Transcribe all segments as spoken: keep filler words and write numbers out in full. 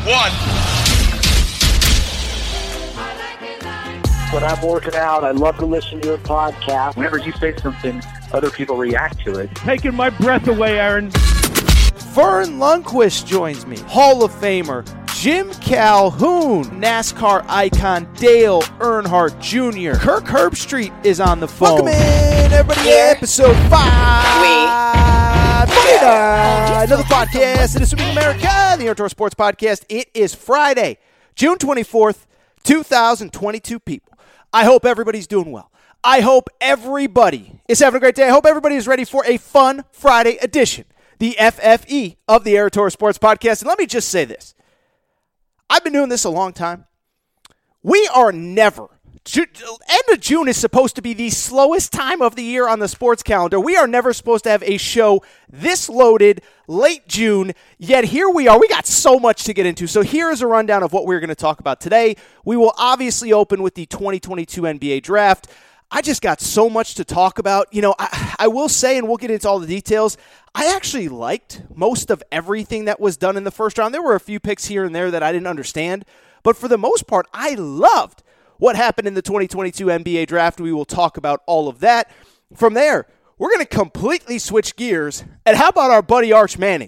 one. When I'm working out, I love to listen to your podcast. Whenever you say something, other people react to it. Taking my breath away, Aaron. Vern Lundquist joins me. Hall of Famer Jim Calhoun, NASCAR icon Dale Earnhardt Junior Kirk Herbstreit is on the phone. Welcome in, everybody, Here. episode five. We. Uh, another podcast in This Week in America, the Outdoor Sports Podcast. It is Friday, June twenty-fourth, twenty twenty-two, people. I hope everybody's doing well. I hope everybody is having a great day. I hope everybody is ready for a fun Friday edition, the F F E of the Outdoor Sports Podcast. And let me just say this. I've been doing this a long time. We are never, end of June is supposed to be the slowest time of the year on the sports calendar. We are never supposed to have a show this loaded late June, yet here we are. We got so much to get into. So here is a rundown of what we're going to talk about today. We will obviously open with the twenty twenty-two N B A Draft. I just got so much to talk about. You know, I, I will say, and we'll get into all the details, I actually liked most of everything that was done in the first round. There were a few picks here and there that I didn't understand, but for the most part, I loved what happened in the twenty twenty-two N B A Draft. We will talk about all of that. From there, we're going to completely switch gears, and how about our buddy Arch Manning?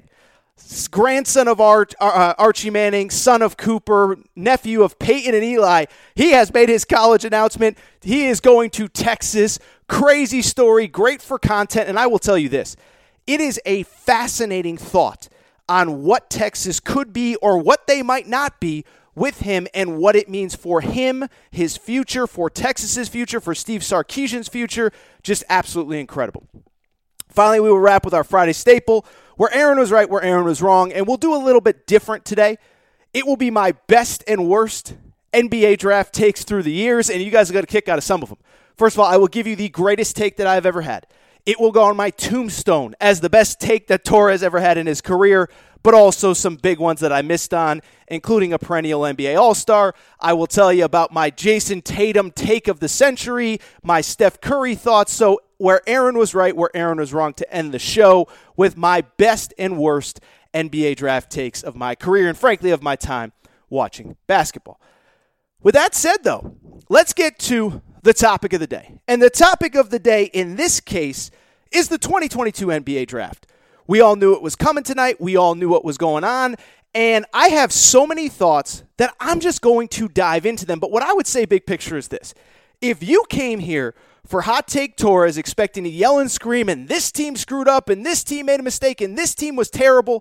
Grandson of Arch, uh, Archie Manning, son of Cooper, nephew of Peyton and Eli. He has made his college announcement. He is going to Texas. Crazy story, great for content, and I will tell you this. It is a fascinating thought on what Texas could be or what they might not be with him and what it means for him, his future, for Texas's future, for Steve Sarkisian's future. Just absolutely incredible. Finally, we will wrap with our Friday staple, where Aaron was right, where Aaron was wrong, and we'll do a little bit different today. It will be my best and worst N B A draft takes through the years, and you guys are going to kick out of some of them. First of all, I will give you the greatest take that I've ever had. It will go on my tombstone as the best take that Torres ever had in his career, but also some big ones that I missed on, including a perennial N B A All-Star. I will tell you about my Jason Tatum take of the century, my Steph Curry thoughts. So where Aaron was right, where Aaron was wrong, to end the show with my best and worst N B A draft takes of my career and, frankly, of my time watching basketball. With that said, though, let's get to the topic of the day. And the topic of the day in this case is the twenty twenty-two N B A Draft. We all knew it was coming tonight. We all knew what was going on. And I have so many thoughts that I'm just going to dive into them. But what I would say big picture is this. If you came here for Hot Take Torres expecting to yell and scream and this team screwed up and this team made a mistake and this team was terrible,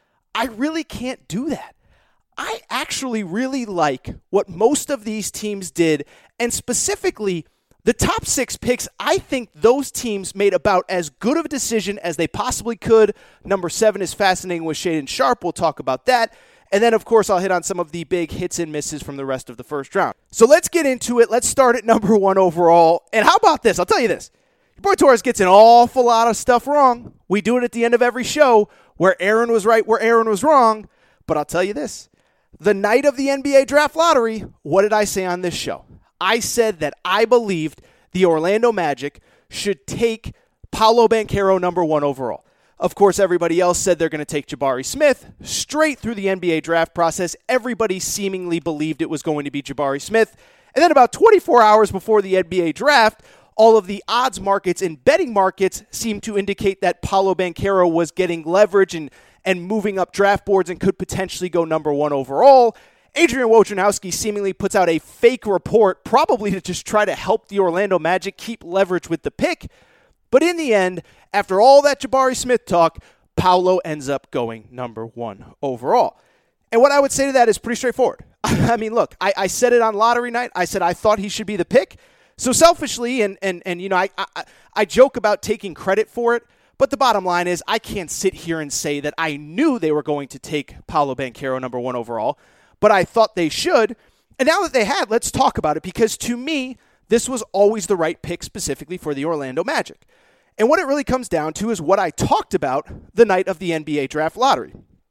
I really can't do that. I actually really like what most of these teams did, and specifically the top six picks. I think those teams made about as good of a decision as they possibly could. Number seven is fascinating with Shaedon Sharpe. We'll talk about that. And then, of course, I'll hit on some of the big hits and misses from the rest of the first round. So let's get into it. Let's start at number one overall. And how about this? I'll tell you this. Your boy Torres gets an awful lot of stuff wrong. We do it at the end of every show where Aaron was right, where Aaron was wrong. But I'll tell you this. The night of the N B A Draft Lottery, what did I say on this show? I said that I believed the Orlando Magic should take Paolo Banchero number one overall. Of course, everybody else said they're going to take Jabari Smith. Straight through the N B A draft process, everybody seemingly believed it was going to be Jabari Smith. And then about twenty-four hours before the N B A draft, all of the odds markets and betting markets seemed to indicate that Paolo Banchero was getting leverage and, and moving up draft boards and could potentially go number one overall. Adrian Wojnarowski seemingly puts out a fake report, probably to just try to help the Orlando Magic keep leverage with the pick. But in the end, after all that Jabari Smith talk, Paolo ends up going number one overall. And what I would say to that is pretty straightforward. I mean, look, I, I said it on lottery night. I said I thought he should be the pick. So selfishly, and and and you know, I, I I joke about taking credit for it, but the bottom line is I can't sit here and say that I knew they were going to take Paolo Banchero number one overall, but I thought they should. And now that they had, let's talk about it, because to me, this was always the right pick specifically for the Orlando Magic. And what it really comes down to is what I talked about the night of the N B A Draft Lottery.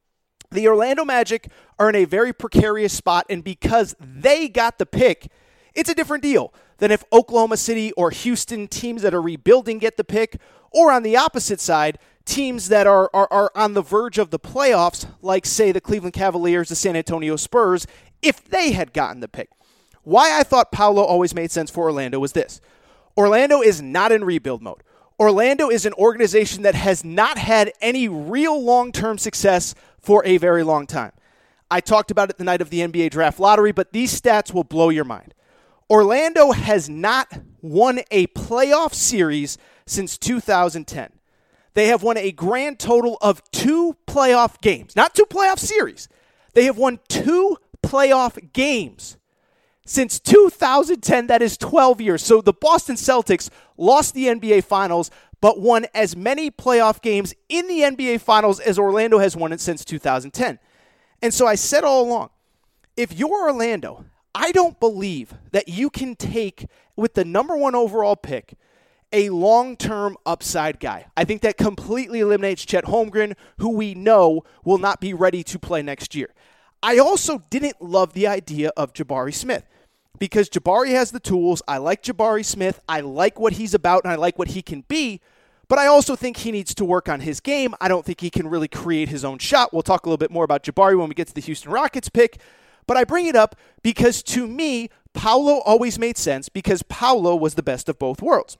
The Orlando Magic are in a very precarious spot, and because they got the pick, it's a different deal than if Oklahoma City or Houston, teams that are rebuilding, get the pick, or on the opposite side, teams that are, are, are on the verge of the playoffs, like, say, the Cleveland Cavaliers, the San Antonio Spurs, if they had gotten the pick. Why I thought Paolo always made sense for Orlando was this. Orlando is not in rebuild mode. Orlando is an organization that has not had any real long-term success for a very long time. I talked about it the night of the N B A draft lottery, but these stats will blow your mind. Orlando has not won a playoff series since two thousand ten. They have won a grand total of two playoff games, not two playoff series. They have won two playoff games since two thousand ten. That is twelve years. So the Boston Celtics lost the N B A Finals, but won as many playoff games in the N B A Finals as Orlando has won it since two thousand ten. And so I said all along, if you're Orlando, I don't believe that you can take, with the number one overall pick, a long-term upside guy. I think that completely eliminates Chet Holmgren, who we know will not be ready to play next year. I also didn't love the idea of Jabari Smith because Jabari has the tools. I like Jabari Smith. I like what he's about, and I like what he can be. But I also think he needs to work on his game. I don't think he can really create his own shot. We'll talk a little bit more about Jabari when we get to the Houston Rockets pick. But I bring it up because, to me, Paolo always made sense because Paolo was the best of both worlds.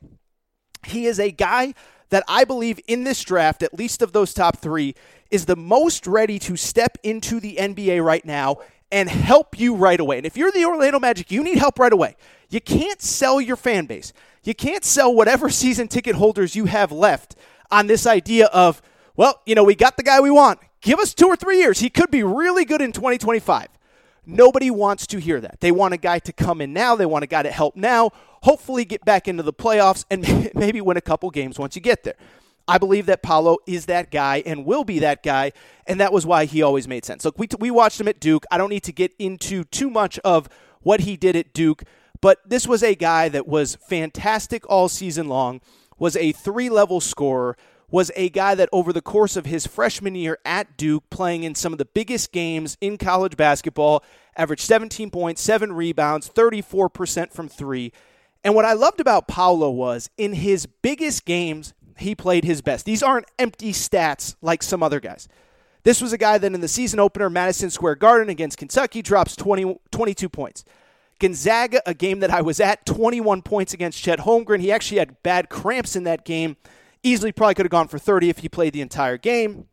He is a guy that I believe in this draft, at least of those top three, is the most ready to step into the N B A right now and help you right away. And if you're the Orlando Magic, you need help right away. You can't sell your fan base. You can't sell whatever season ticket holders you have left on this idea of, well, you know, we got the guy we want. Give us two or three years. He could be really good in twenty twenty-five. Nobody wants to hear that. They want a guy to come in now. They want a guy to help now, hopefully get back into the playoffs, and maybe win a couple games once you get there. I believe that Paolo is that guy and will be that guy, and that was why he always made sense. Look, we, we watched him at Duke. I don't need to get into too much of what he did at Duke, but this was a guy that was fantastic all season long, was a three-level scorer, was a guy that over the course of his freshman year at Duke, playing in some of the biggest games in college basketball, averaged seventeen points, seven rebounds, thirty-four percent from three. And what I loved about Paolo was, in his biggest games, he played his best. These aren't empty stats like some other guys. This was a guy that in the season opener, Madison Square Garden against Kentucky, drops twenty, twenty-two points. Gonzaga, a game that I was at, twenty-one points against Chet Holmgren. He actually had bad cramps in that game. Easily probably could have gone for thirty if he played the entire game.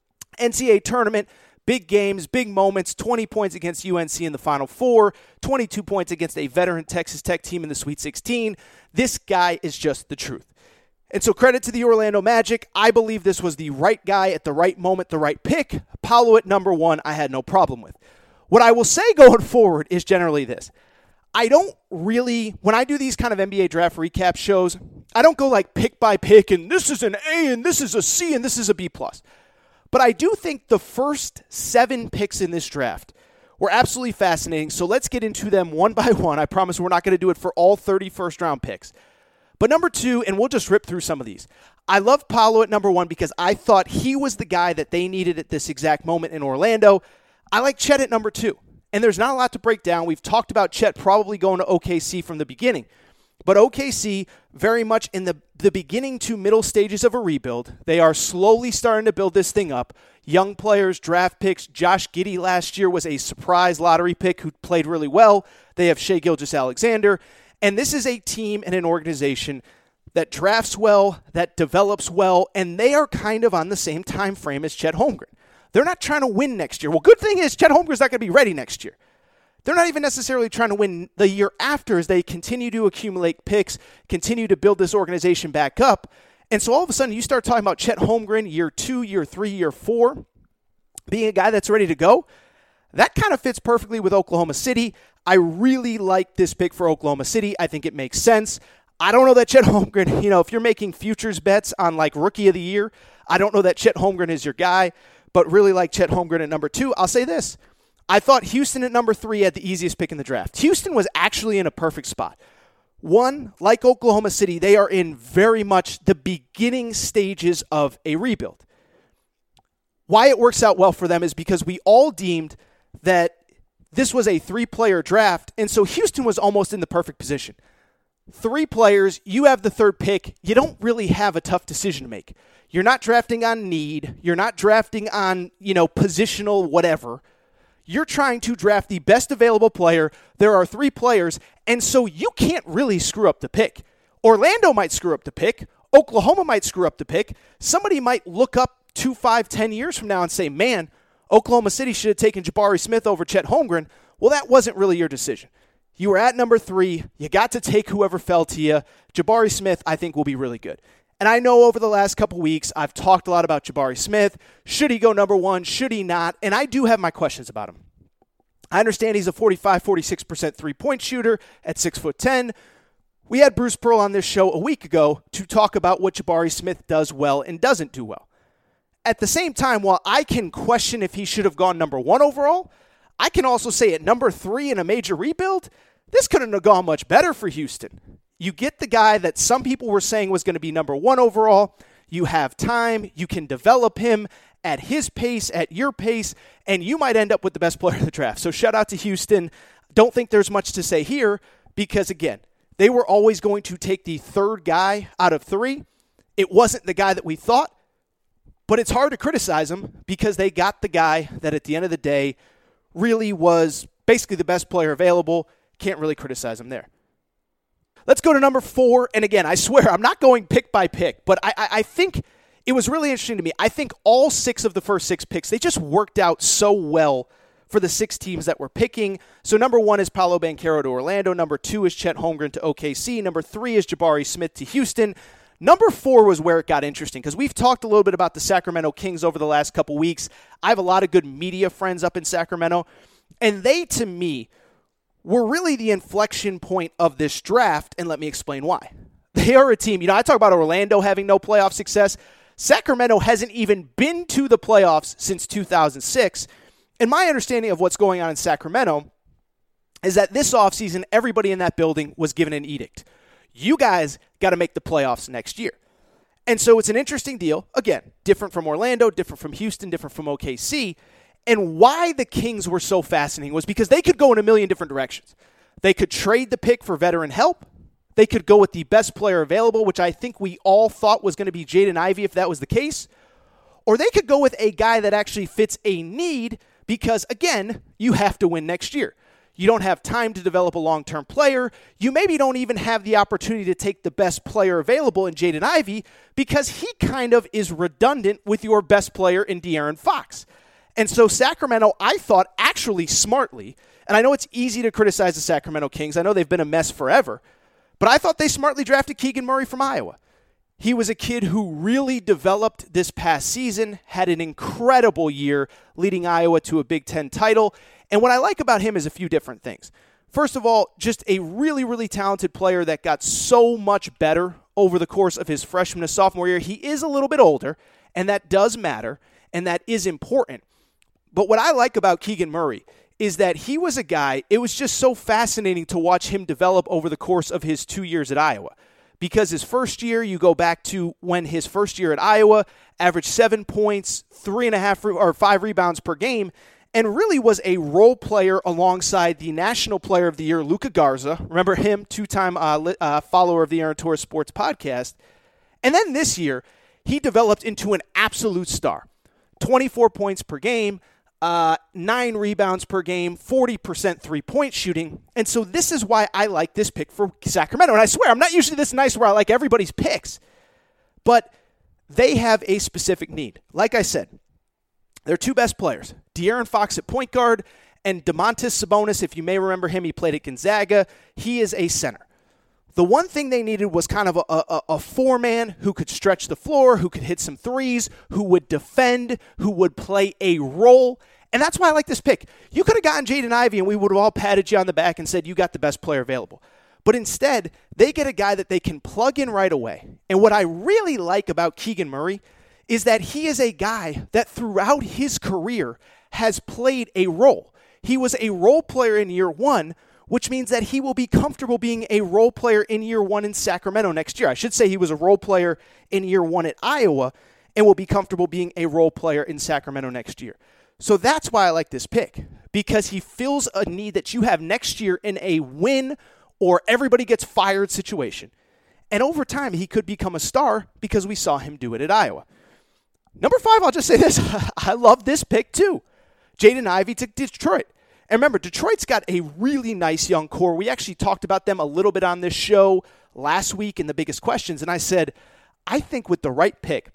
N C double A tournament, big games, big moments, twenty points against U N C in the Final Four, twenty-two points against a veteran Texas Tech team in the Sweet sixteen. This guy is just the truth. And so credit to the Orlando Magic. I believe this was the right guy at the right moment, the right pick. Paolo at number one, I had no problem with. What I will say going forward is generally this. I don't really, when I do these kind of N B A draft recap shows, I don't go like pick by pick and this is an A and this is a C and this is a B plus. But I do think the first seven picks in this draft were absolutely fascinating. So let's get into them one by one. I promise we're not going to do it for all thirty first round picks. But number two, and we'll just rip through some of these. I love Paolo at number one because I thought he was the guy that they needed at this exact moment in Orlando. I like Chet at number two. And there's not a lot to break down. We've talked about Chet probably going to O K C from the beginning. But O K C, very much in the, the beginning to middle stages of a rebuild. They are slowly starting to build this thing up. Young players, draft picks. Josh Giddey last year was a surprise lottery pick who played really well. They have Shai Gilgeous-Alexander. And this is a team and an organization that drafts well, that develops well, and they are kind of on the same time frame as Chet Holmgren. They're not trying to win next year. Well, good thing is Chet Holmgren's not going to be ready next year. They're not even necessarily trying to win the year after as they continue to accumulate picks, continue to build this organization back up. And so all of a sudden you start talking about Chet Holmgren year two, year three, year four, being a guy that's ready to go. That kind of fits perfectly with Oklahoma City. I really like this pick for Oklahoma City. I think it makes sense. I don't know that Chet Holmgren, you know, if you're making futures bets on like rookie of the year, I don't know that Chet Holmgren is your guy. But really like Chet Holmgren at number two. I'll say this. I thought Houston at number three had the easiest pick in the draft. Houston was actually in a perfect spot. One, like Oklahoma City, they are in very much the beginning stages of a rebuild. Why it works out well for them is because we all deemed that this was a three-player draft, and so Houston was almost in the perfect position. Three players, you have the third pick, you don't really have a tough decision to make. You're not drafting on need. You're not drafting on, you know, positional whatever. You're trying to draft the best available player. There are three players, and so you can't really screw up the pick. Orlando might screw up the pick. Oklahoma might screw up the pick. Somebody might look up two, five, ten years from now and say, man, Oklahoma City should have taken Jabari Smith over Chet Holmgren. Well, that wasn't really your decision. You were at number three. You got to take whoever fell to you. Jabari Smith, I think, will be really good. And I know over the last couple weeks, I've talked a lot about Jabari Smith. Should he go number one? Should he not? And I do have my questions about him. I understand he's a forty-five, forty-six percent three-point shooter at six foot ten. We had Bruce Pearl on this show a week ago to talk about what Jabari Smith does well and doesn't do well. At the same time, while I can question if he should have gone number one overall, I can also say at number three in a major rebuild, this couldn't have gone much better for Houston. You get the guy that some people were saying was going to be number one overall. You have time. You can develop him at his pace, at your pace, and you might end up with the best player in the draft. So shout out to Houston. Don't think there's much to say here because, again, they were always going to take the third guy out of three. It wasn't the guy that we thought, but it's hard to criticize them because they got the guy that at the end of the day really was basically the best player available. Can't really criticize him there. Let's go to number four. And again, I swear, I'm not going pick by pick, but I, I, I think it was really interesting to me. I think all six of the first six picks, they just worked out so well for the six teams that were picking. So number one is Paolo Banchero to Orlando. Number two is Chet Holmgren to O K C. Number three is Jabari Smith to Houston. Number four was where it got interesting because we've talked a little bit about the Sacramento Kings over the last couple weeks. I have a lot of good media friends up in Sacramento, and they, to me, were really the inflection point of this draft, and let me explain why. They are a team, you know, I talk about Orlando having no playoff success. Sacramento hasn't even been to the playoffs since two thousand six, and my understanding of what's going on in Sacramento is that this offseason, everybody in that building was given an edict. You guys got to make the playoffs next year. And so it's an interesting deal. Again, different from Orlando, different from Houston, different from O K C. And why the Kings were so fascinating was because they could go in a million different directions. They could trade the pick for veteran help. They could go with the best player available, which I think we all thought was going to be Jaden Ivey if that was the case. Or they could go with a guy that actually fits a need because, again, you have to win next year. You don't have time to develop a long-term player. You maybe don't even have the opportunity to take the best player available in Jaden Ivey because he kind of is redundant with your best player in De'Aaron Fox. And so Sacramento, I thought, actually smartly, and I know it's easy to criticize the Sacramento Kings. I know they've been a mess forever, but I thought they smartly drafted Keegan Murray from Iowa. He was a kid who really developed this past season, had an incredible year leading Iowa to a Big Ten title. And what I like about him is a few different things. First of all, just a really, really talented player that got so much better over the course of his freshman to sophomore year. He is a little bit older, and that does matter, and that is important. But what I like about Keegan Murray is that he was a guy, it was just so fascinating to watch him develop over the course of his two years at Iowa. Because his first year, you go back to when his first year at Iowa, averaged seven points, three and a half or five rebounds per game, and really was a role player alongside the National Player of the Year, Luka Garza. Remember him, two-time uh, uh, follower of the Aaron Torres Sports Podcast. And then this year, he developed into an absolute star. twenty-four points per game, uh, nine rebounds per game, forty percent three-point shooting. And so this is why I like this pick for Sacramento. And I swear, I'm not usually this nice where I like everybody's picks. But they have a specific need. Like I said, their two best players, De'Aaron Fox at point guard and Domantas Sabonis, if you may remember him, he played at Gonzaga. He is a center. The one thing they needed was kind of a, a, a four-man who could stretch the floor, who could hit some threes, who would defend, who would play a role. And that's why I like this pick. You could have gotten Jaden Ivey and we would have all patted you on the back and said you got the best player available. But instead, they get a guy that they can plug in right away. And what I really like about Keegan Murray is that he is a guy that throughout his career has played a role. He was a role player in year one, which means that he will be comfortable being a role player in year one in Sacramento next year. I should say he was a role player in year one at Iowa and will be comfortable being a role player in Sacramento next year. So that's why I like this pick, because he fills a need that you have next year in a win or everybody gets fired situation. And over time, he could become a star because we saw him do it at Iowa. Number five, I'll just say this. I love this pick too. Jaden Ivey to Detroit. And remember, Detroit's got a really nice young core. We actually talked about them a little bit on this show last week in the biggest questions. And I said, I think with the right pick,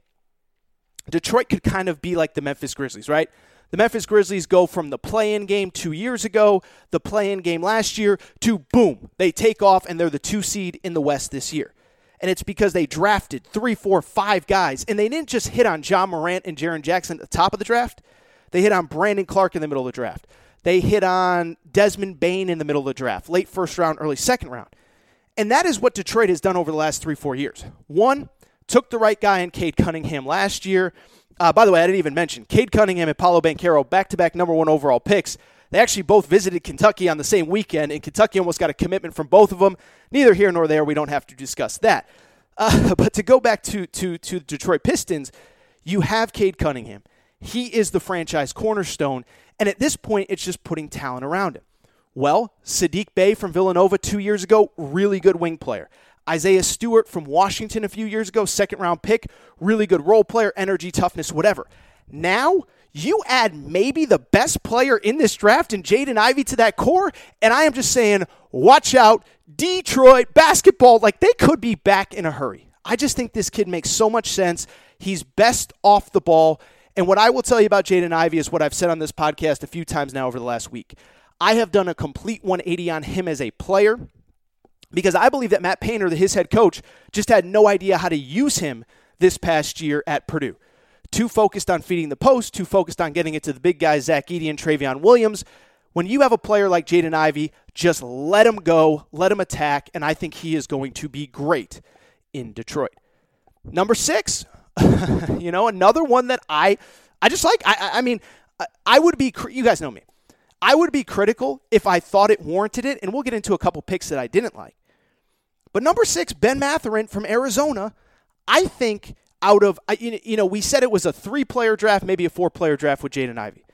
Detroit could kind of be like the Memphis Grizzlies, right? The Memphis Grizzlies go from the play-in game two years ago, the play-in game last year, to boom, they take off and they're the two seed in the West this year. And it's because they drafted three, four, five guys, and they didn't just hit on John Morant and Jaren Jackson at the top of the draft. They hit on Brandon Clark in the middle of the draft. They hit on Desmond Bane in the middle of the draft, late first round, early second round. And that is what Detroit has done over the last three, four years. One, took the right guy in Cade Cunningham last year. Uh, by the way, I didn't even mention Cade Cunningham and Paolo Banchero, back-to-back number one overall picks. They actually both visited Kentucky on the same weekend, and Kentucky almost got a commitment from both of them. Neither here nor there. We don't have to discuss that. Uh, but to go back to, to, to the Detroit Pistons, you have Cade Cunningham. He is the franchise cornerstone, and at this point, it's just putting talent around him. Well, Saddiq Bey from Villanova two years ago, really good wing player. Isaiah Stewart from Washington a few years ago, second-round pick, really good role player, energy, toughness, whatever. Now, you add maybe the best player in this draft in Jaden Ivey to that core, and I am just saying, watch out, Detroit basketball, like they could be back in a hurry. I just think this kid makes so much sense. He's best off the ball, and what I will tell you about Jaden Ivey is what I've said on this podcast a few times now over the last week. I have done a complete one eighty on him as a player, because I believe that Matt Painter, his head coach, just had no idea how to use him this past year at Purdue. Too focused on feeding the post, too focused on getting it to the big guys, Zach Edey and Travion Williams. When you have a player like Jaden Ivey, just let him go, let him attack, and I think he is going to be great in Detroit. Number six, you know, another one that I I just like. I, I mean, I would be, you guys know me. I would be critical if I thought it warranted it, and we'll get into a couple picks that I didn't like. But number six, Ben Mathurin from Arizona, I think out of, you know, we said it was a three-player draft, maybe a four-player draft with Jaden Ivey.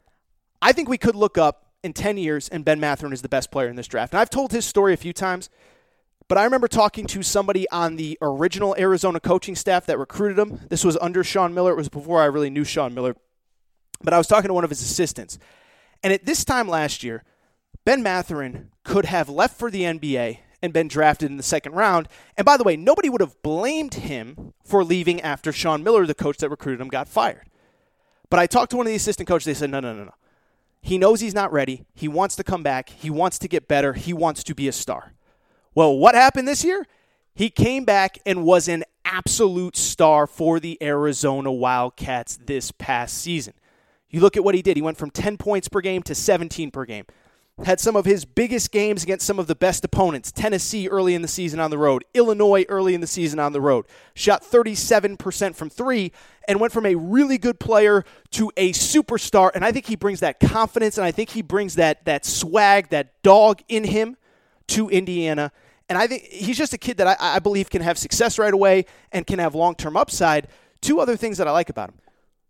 I think we could look up in ten years, and Ben Mathurin is the best player in this draft. And I've told his story a few times, but I remember talking to somebody on the original Arizona coaching staff that recruited him. This was under Sean Miller. It was before I really knew Sean Miller. But I was talking to one of his assistants. And at this time last year, Ben Mathurin could have left for the N B A and been drafted in the second round. And by the way, nobody would have blamed him for leaving after Sean Miller, the coach that recruited him, got fired. But I talked to one of the assistant coaches. They said, no, no, no, no. He knows he's not ready. He wants to come back. He wants to get better. He wants to be a star. Well, what happened this year? He came back and was an absolute star for the Arizona Wildcats this past season. You look at what he did. He went from ten points per game to seventeen per game. Had some of his biggest games against some of the best opponents. Tennessee early in the season on the road. Illinois early in the season on the road. Shot thirty-seven percent from three and went from a really good player to a superstar. And I think he brings that confidence, and I think he brings that that swag, that dog in him to Indiana. And I think he's just a kid that I, I believe can have success right away and can have long-term upside. Two other things that I like about him.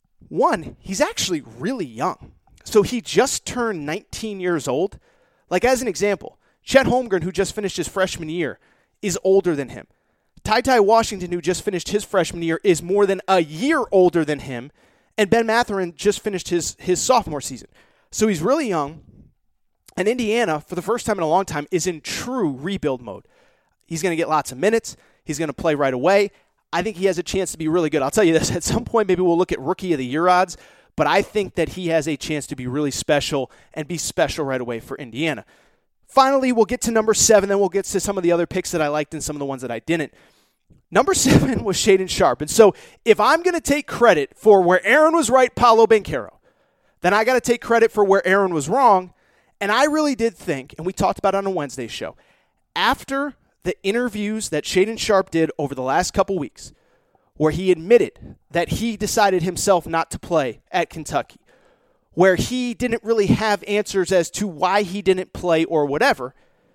One, he's actually really young. So he just turned nineteen years old. Like, as an example, Chet Holmgren, who just finished his freshman year, is older than him. Ty Ty Washington, who just finished his freshman year, is more than a year older than him. And Ben Mathurin just finished his, his sophomore season. So he's really young. And Indiana, for the first time in a long time, is in true rebuild mode. He's going to get lots of minutes. He's going to play right away. I think he has a chance to be really good. I'll tell you this, at some point maybe we'll look at Rookie of the Year odds, but I think that he has a chance to be really special and be special right away for Indiana. Finally, we'll get to number seven, then we'll get to some of the other picks that I liked and some of the ones that I didn't. Number seven was Shaedon Sharpe. And so if I'm going to take credit for where Aaron was right, Paolo Banchero, then I got to take credit for where Aaron was wrong. And I really did think, and we talked about it on a Wednesday show, after the interviews that Shaedon Sharpe did over the last couple weeks, where he admitted that he decided himself not to play at Kentucky, where he didn't really have answers as to why he didn't play or whatever,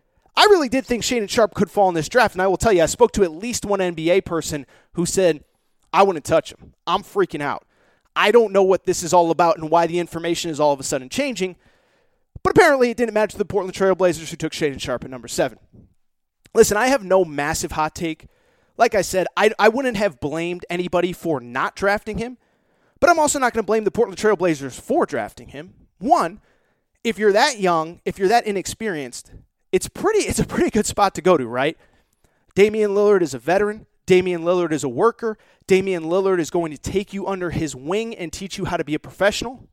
I really did think Shaedon Sharpe could fall in this draft. And I will tell you, I spoke to at least one N B A person who said, I wouldn't touch him. I'm freaking out. I don't know what this is all about and why the information is all of a sudden changing. But apparently it didn't matter to the Portland Trail Blazers, who took Shaedon Sharpe at number seven. Listen, I have no massive hot take. Like I said, I, I wouldn't have blamed anybody for not drafting him. But I'm also not going to blame the Portland Trail Blazers for drafting him. One, if you're that young, if you're that inexperienced, it's pretty. It's a pretty good spot to go to, right? Damian Lillard is a veteran. Damian Lillard is a worker. Damian Lillard is going to take you under his wing and teach you how to be a professional.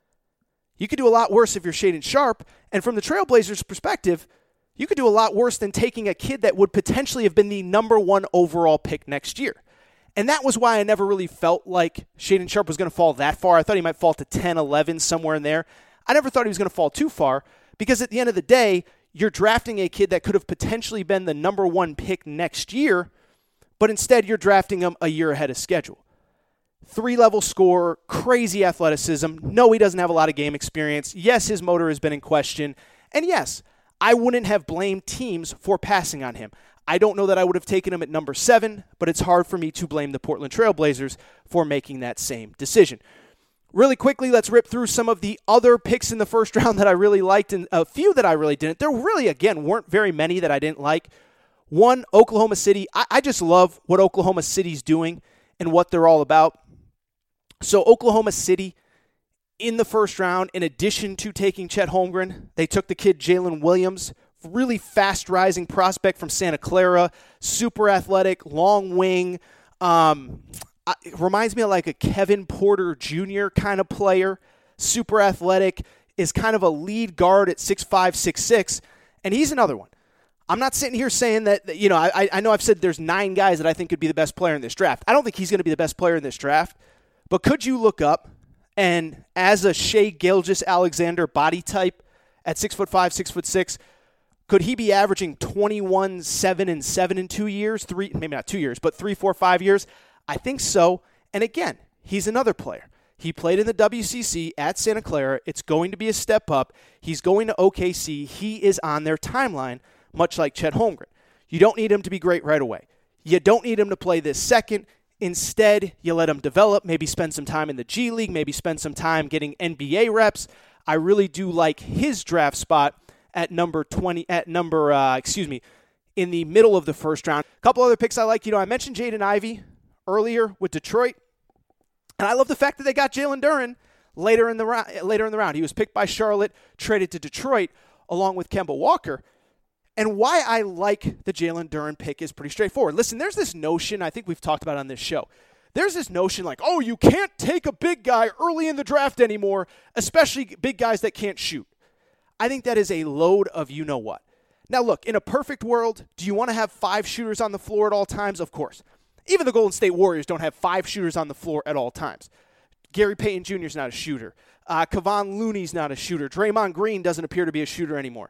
You could do a lot worse if you're Shaedon Sharpe. And from the Trailblazers' perspective, you could do a lot worse than taking a kid that would potentially have been the number one overall pick next year. And that was why I never really felt like Shaedon Sharpe was going to fall that far. I thought he might fall to ten, eleven, somewhere in there. I never thought he was going to fall too far because at the end of the day, you're drafting a kid that could have potentially been the number one pick next year, but instead you're drafting him a year ahead of schedule. Three-level scorer, crazy athleticism. No, he doesn't have a lot of game experience. Yes, his motor has been in question. And yes, I wouldn't have blamed teams for passing on him. I don't know that I would have taken him at number seven, but it's hard for me to blame the Portland Trail Blazers for making that same decision. Really quickly, let's rip through some of the other picks in the first round that I really liked and a few that I really didn't. There really, again, weren't very many that I didn't like. One, Oklahoma City. I, I just love what Oklahoma City's doing and what they're all about. So Oklahoma City, in the first round, in addition to taking Chet Holmgren, they took the kid Jalen Williams, really fast-rising prospect from Santa Clara, super athletic, long wing. Um, it reminds me of like a Kevin Porter Junior kind of player, super athletic, is kind of a lead guard at six five, six six, and he's another one. I'm not sitting here saying that, you know, I, I know I've said there's nine guys that I think could be the best player in this draft. I don't think he's going to be the best player in this draft. But could you look up and as a Shai Gilgeous-Alexander body type at six foot five, six foot six, could he be averaging twenty-one, seven, and seven in two years? Three, maybe not two years, but three, four, five years? I think so. And again, he's another player. He played in the W C C at Santa Clara. It's going to be a step up. He's going to O K C. He is on their timeline, much like Chet Holmgren. You don't need him to be great right away. You don't need him to play this second. Instead, you let him develop, maybe spend some time in the G League, maybe spend some time getting N B A reps. I really do like his draft spot at number twenty, at number, uh, excuse me, in the middle of the first round. A couple other picks I like. You know, I mentioned Jaden Ivey earlier with Detroit, and I love the fact that they got Jalen Duren later in the round. Later in the round, he was picked by Charlotte, traded to Detroit, along with Kemba Walker. And why I like the Jalen Duren pick is pretty straightforward. Listen, there's this notion, I think we've talked about on this show. There's this notion like, oh, you can't take a big guy early in the draft anymore, especially big guys that can't shoot. I think that is a load of you-know-what. Now, look, in a perfect world, do you want to have five shooters on the floor at all times? Of course. Even the Golden State Warriors don't have five shooters on the floor at all times. Gary Payton Junior is not a shooter. Uh, Kevon Looney's not a shooter. Draymond Green doesn't appear to be a shooter anymore.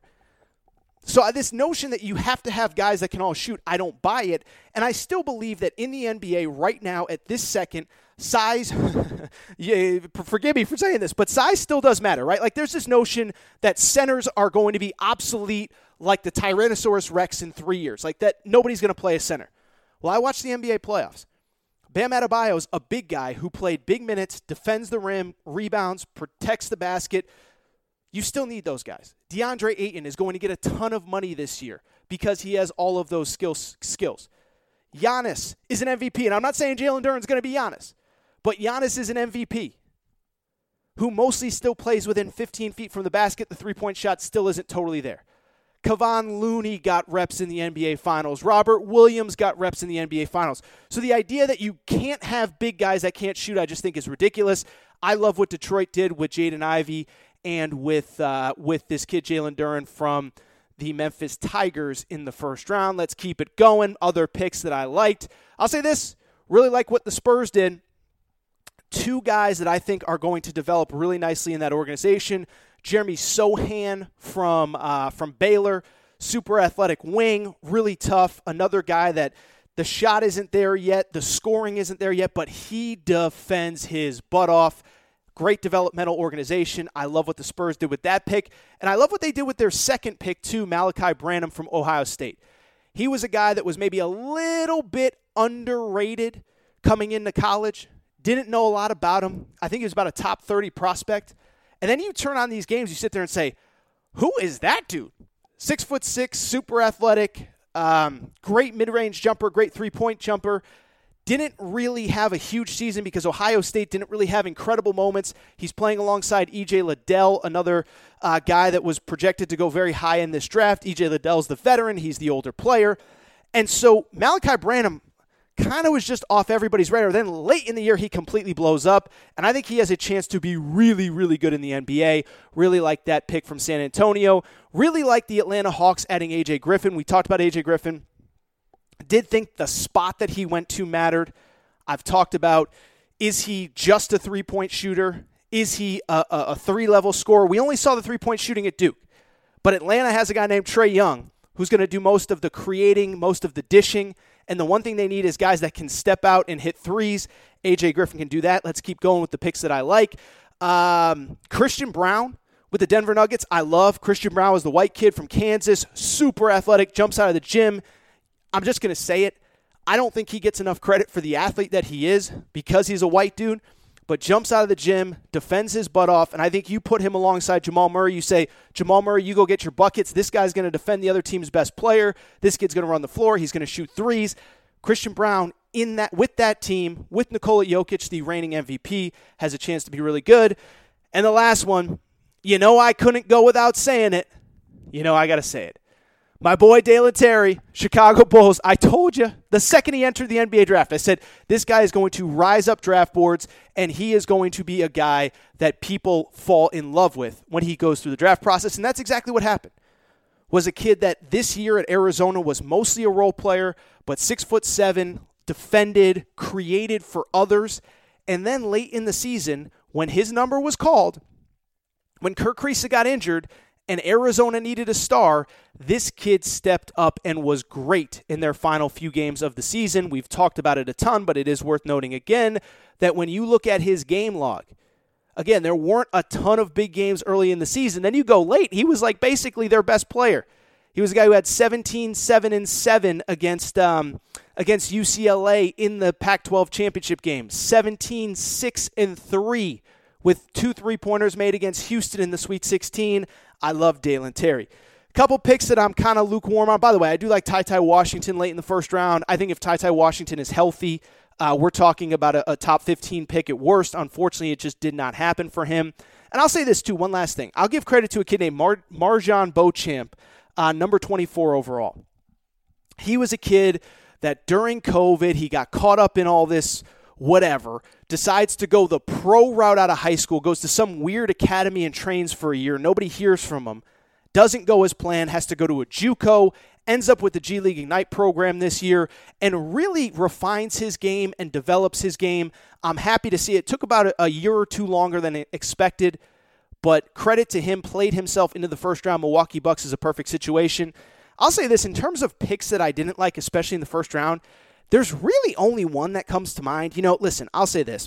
So this notion that you have to have guys that can all shoot, I don't buy it. And I still believe that in the N B A right now at this second, size, yeah, forgive me for saying this, but size still does matter, right? Like there's this notion that centers are going to be obsolete like the Tyrannosaurus Rex in three years, like that nobody's going to play a center. Well, I watched the N B A playoffs. Bam Adebayo's a big guy who played big minutes, defends the rim, rebounds, protects the basket. You still need those guys. DeAndre Ayton is going to get a ton of money this year because he has all of those skills. skills. Giannis is an M V P, and I'm not saying Jalen Duren's going to be Giannis, but Giannis is an M V P who mostly still plays within fifteen feet from the basket. The three-point shot still isn't totally there. Kevon Looney got reps in the N B A Finals. Robert Williams got reps in the N B A Finals. So the idea that you can't have big guys that can't shoot, I just think is ridiculous. I love what Detroit did with Jaden Ivey and with uh, with this kid Jalen Duren from the Memphis Tigers in the first round. Let's keep it going. Other picks that I liked. I'll say this. Really like what the Spurs did. Two guys that I think are going to develop really nicely in that organization. Jeremy Sohan from uh, from Baylor, super athletic wing, really tough. Another guy that the shot isn't there yet, the scoring isn't there yet, but he defends his butt off. Great developmental organization. I love what the Spurs did with that pick. And I love what they did with their second pick, too, Malachi Branham from Ohio State. He was a guy that was maybe a little bit underrated coming into college. Didn't know a lot about him. I think he was about a top thirty prospect. And then you turn on these games, you sit there and say, who is that dude? Six foot six, super athletic, um, great mid-range jumper, great three-point jumper. didn't really have a huge season because Ohio State didn't really have incredible moments. He's playing alongside E J Liddell, another uh, guy that was projected to go very high in this draft. E J Liddell's the veteran. He's the older player. And so Malachi Branham kind of was just off everybody's radar. Then late in the year, he completely blows up, and I think he has a chance to be really, really good in the N B A. Really like that pick from San Antonio. Really like the Atlanta Hawks adding A J Griffin. We talked about A J Griffin. Did think the spot that he went to mattered. I've talked about, is he just a three-point shooter? Is he a, a, a three-level scorer? We only saw the three-point shooting at Duke, but Atlanta has a guy named Trae Young who's going to do most of the creating, most of the dishing. And the one thing they need is guys that can step out and hit threes. A J Griffin can do that. Let's keep going with the picks that I like. Um, Christian Braun with the Denver Nuggets. I love Christian Braun was the white kid from Kansas. Super athletic, jumps out of the gym. I'm just going to say it. I don't think he gets enough credit for the athlete that he is because he's a white dude, but jumps out of the gym, defends his butt off, and I think you put him alongside Jamal Murray. You say, Jamal Murray, you go get your buckets. This guy's going to defend the other team's best player. This kid's going to run the floor. He's going to shoot threes. Christian Braun, in that with that team, with Nikola Jokic, the reigning M V P, has a chance to be really good. And the last one, you know I couldn't go without saying it. You know I got to say it. My boy Dalen Terry, Chicago Bulls, I told you, the second he entered the N B A draft, I said, this guy is going to rise up draft boards, and he is going to be a guy that people fall in love with when he goes through the draft process, and that's exactly what happened. Was a kid that this year at Arizona was mostly a role player, but six foot seven, defended, created for others, and then late in the season, when his number was called, when Kirk Kriisa got injured, and Arizona needed a star, this kid stepped up and was great in their final few games of the season. We've talked about it a ton, but it is worth noting again that when you look at his game log, again, there weren't a ton of big games early in the season. Then you go late, he was like basically their best player. He was a guy who had seventeen, seven, and seven against um, against U C L A in the Pac twelve championship game. seventeen, six, and three with two three-pointers made against Houston in the Sweet sixteen. I love Dalen Terry. Couple picks that I'm kind of lukewarm on. By the way, I do like Ty Ty Washington late in the first round. I think if Ty Ty Washington is healthy, uh, we're talking about a, a top fifteen pick at worst. Unfortunately, it just did not happen for him. And I'll say this, too, one last thing. I'll give credit to a kid named Mar- Marjan Beauchamp, uh, number twenty-four overall. He was a kid that during COVID, he got caught up in all this whatever, decides to go the pro route out of high school, goes to some weird academy and trains for a year. Nobody hears from him. Doesn't go as planned, has to go to a JUCO, ends up with the G League Ignite program this year, and really refines his game and develops his game. I'm happy to see it. It took about a year or two longer than expected, but credit to him, played himself into the first round. Milwaukee Bucks is a perfect situation. I'll say this, in terms of picks that I didn't like, especially in the first round, there's really only one that comes to mind. You know, listen, I'll say this.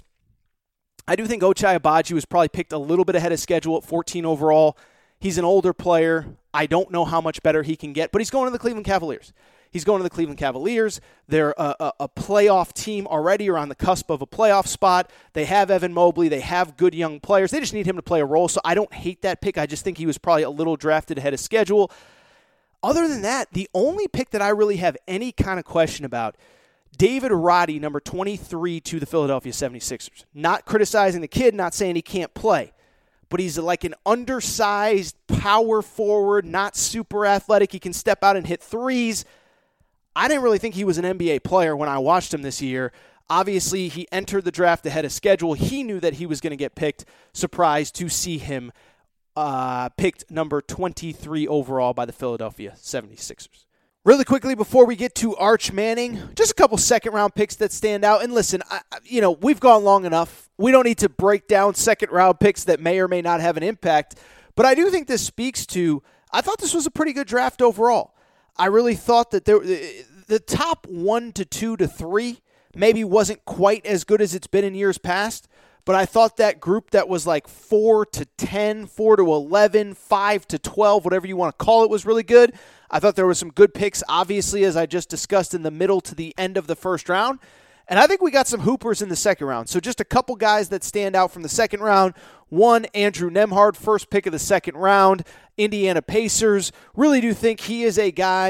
I do think Ochai Agbaji was probably picked a little bit ahead of schedule at fourteen overall. He's an older player. I don't know how much better he can get, but he's going to the Cleveland Cavaliers. He's going to the Cleveland Cavaliers. They're a, a, a playoff team already, or on the cusp of a playoff spot. They have Evan Mobley. They have good young players. They just need him to play a role, so I don't hate that pick. I just think he was probably a little drafted ahead of schedule. Other than that, the only pick that I really have any kind of question about, David Roddy, number twenty-three to the Philadelphia seventy-sixers. Not criticizing the kid, not saying he can't play, but he's like an undersized power forward, not super athletic. He can step out and hit threes. I didn't really think he was an N B A player when I watched him this year. Obviously, he entered the draft ahead of schedule. He knew that he was going to get picked. Surprised to see him uh, picked number twenty-three overall by the Philadelphia seventy-sixers. Really quickly, before we get to Arch Manning, just a couple second-round picks that stand out. And listen, I, you know, we've gone long enough. We don't need to break down second-round picks that may or may not have an impact. But I do think this speaks to, I thought this was a pretty good draft overall. I really thought that there, the top one to two to three maybe wasn't quite as good as it's been in years past. But I thought that group that was like four to ten, four to eleven, five to twelve, whatever you want to call it, was really good. I thought there were some good picks, obviously, as I just discussed, in the middle to the end of the first round. And I think we got some hoopers in the second round. So just a couple guys that stand out from the second round. One, Andrew Nembhard, first pick of the second round, Indiana Pacers. Really do think he is a guy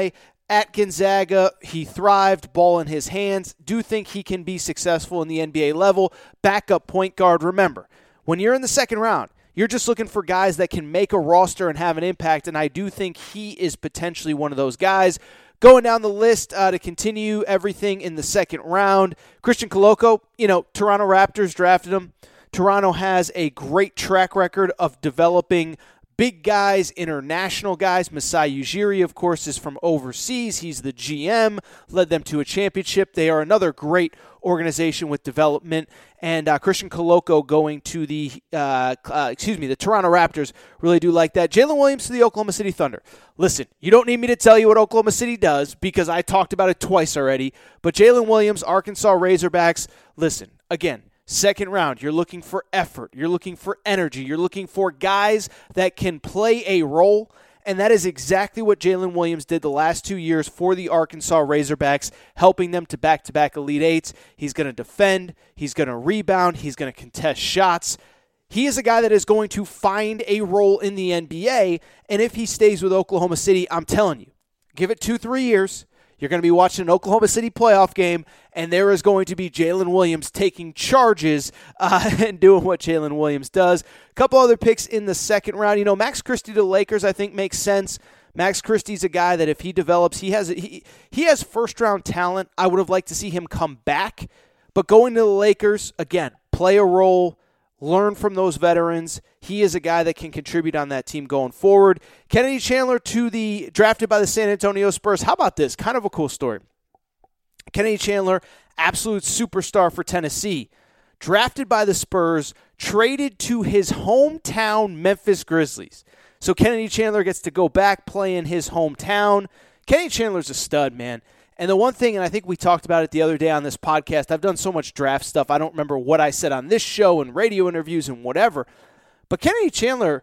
at Gonzaga. He thrived, ball in his hands. Do think he can be successful in the N B A level. Backup point guard. Remember, when you're in the second round, you're just looking for guys that can make a roster and have an impact, and I do think he is potentially one of those guys. Going down the list uh, to continue everything in the second round, Christian Koloko, you know, Toronto Raptors drafted him. Toronto has a great track record of developing big guys, international guys. Masai Ujiri, of course, is from overseas. He's the G M, led them to a championship. They are another great organization with development. And uh, Christian Koloko going to the, uh, uh, excuse me, the Toronto Raptors. Really do like that. Jalen Williams to the Oklahoma City Thunder. Listen, you don't need me to tell you what Oklahoma City does because I talked about it twice already. But Jalen Williams, Arkansas Razorbacks, listen, again, second round, you're looking for effort. You're looking for energy. You're looking for guys that can play a role, and that is exactly what Jalen Williams did the last two years for the Arkansas Razorbacks, helping them to back-to-back Elite Eights. He's going to defend. He's going to rebound. He's going to contest shots. He is a guy that is going to find a role in the N B A, and if he stays with Oklahoma City, I'm telling you, give it two, three years, you're going to be watching an Oklahoma City playoff game, and there is going to be Jalen Williams taking charges uh, and doing what Jalen Williams does. A couple other picks in the second round. You know, Max Christie to the Lakers, I think, makes sense. Max Christie's a guy that if he develops, he has he, he has first-round talent. I would have liked to see him come back. But going to the Lakers, again, play a role, learn from those veterans. He is a guy that can contribute on that team going forward. Kennedy Chandler to the drafted by the San Antonio Spurs. How about this? Kind of a cool story. Kennedy Chandler, absolute superstar for Tennessee. Drafted by the Spurs, traded to his hometown Memphis Grizzlies. So Kennedy Chandler gets to go back, play in his hometown. Kennedy Chandler's a stud, man. And the one thing, and I think we talked about it the other day on this podcast, I've done so much draft stuff, I don't remember what I said on this show and radio interviews and whatever. But Kennedy Chandler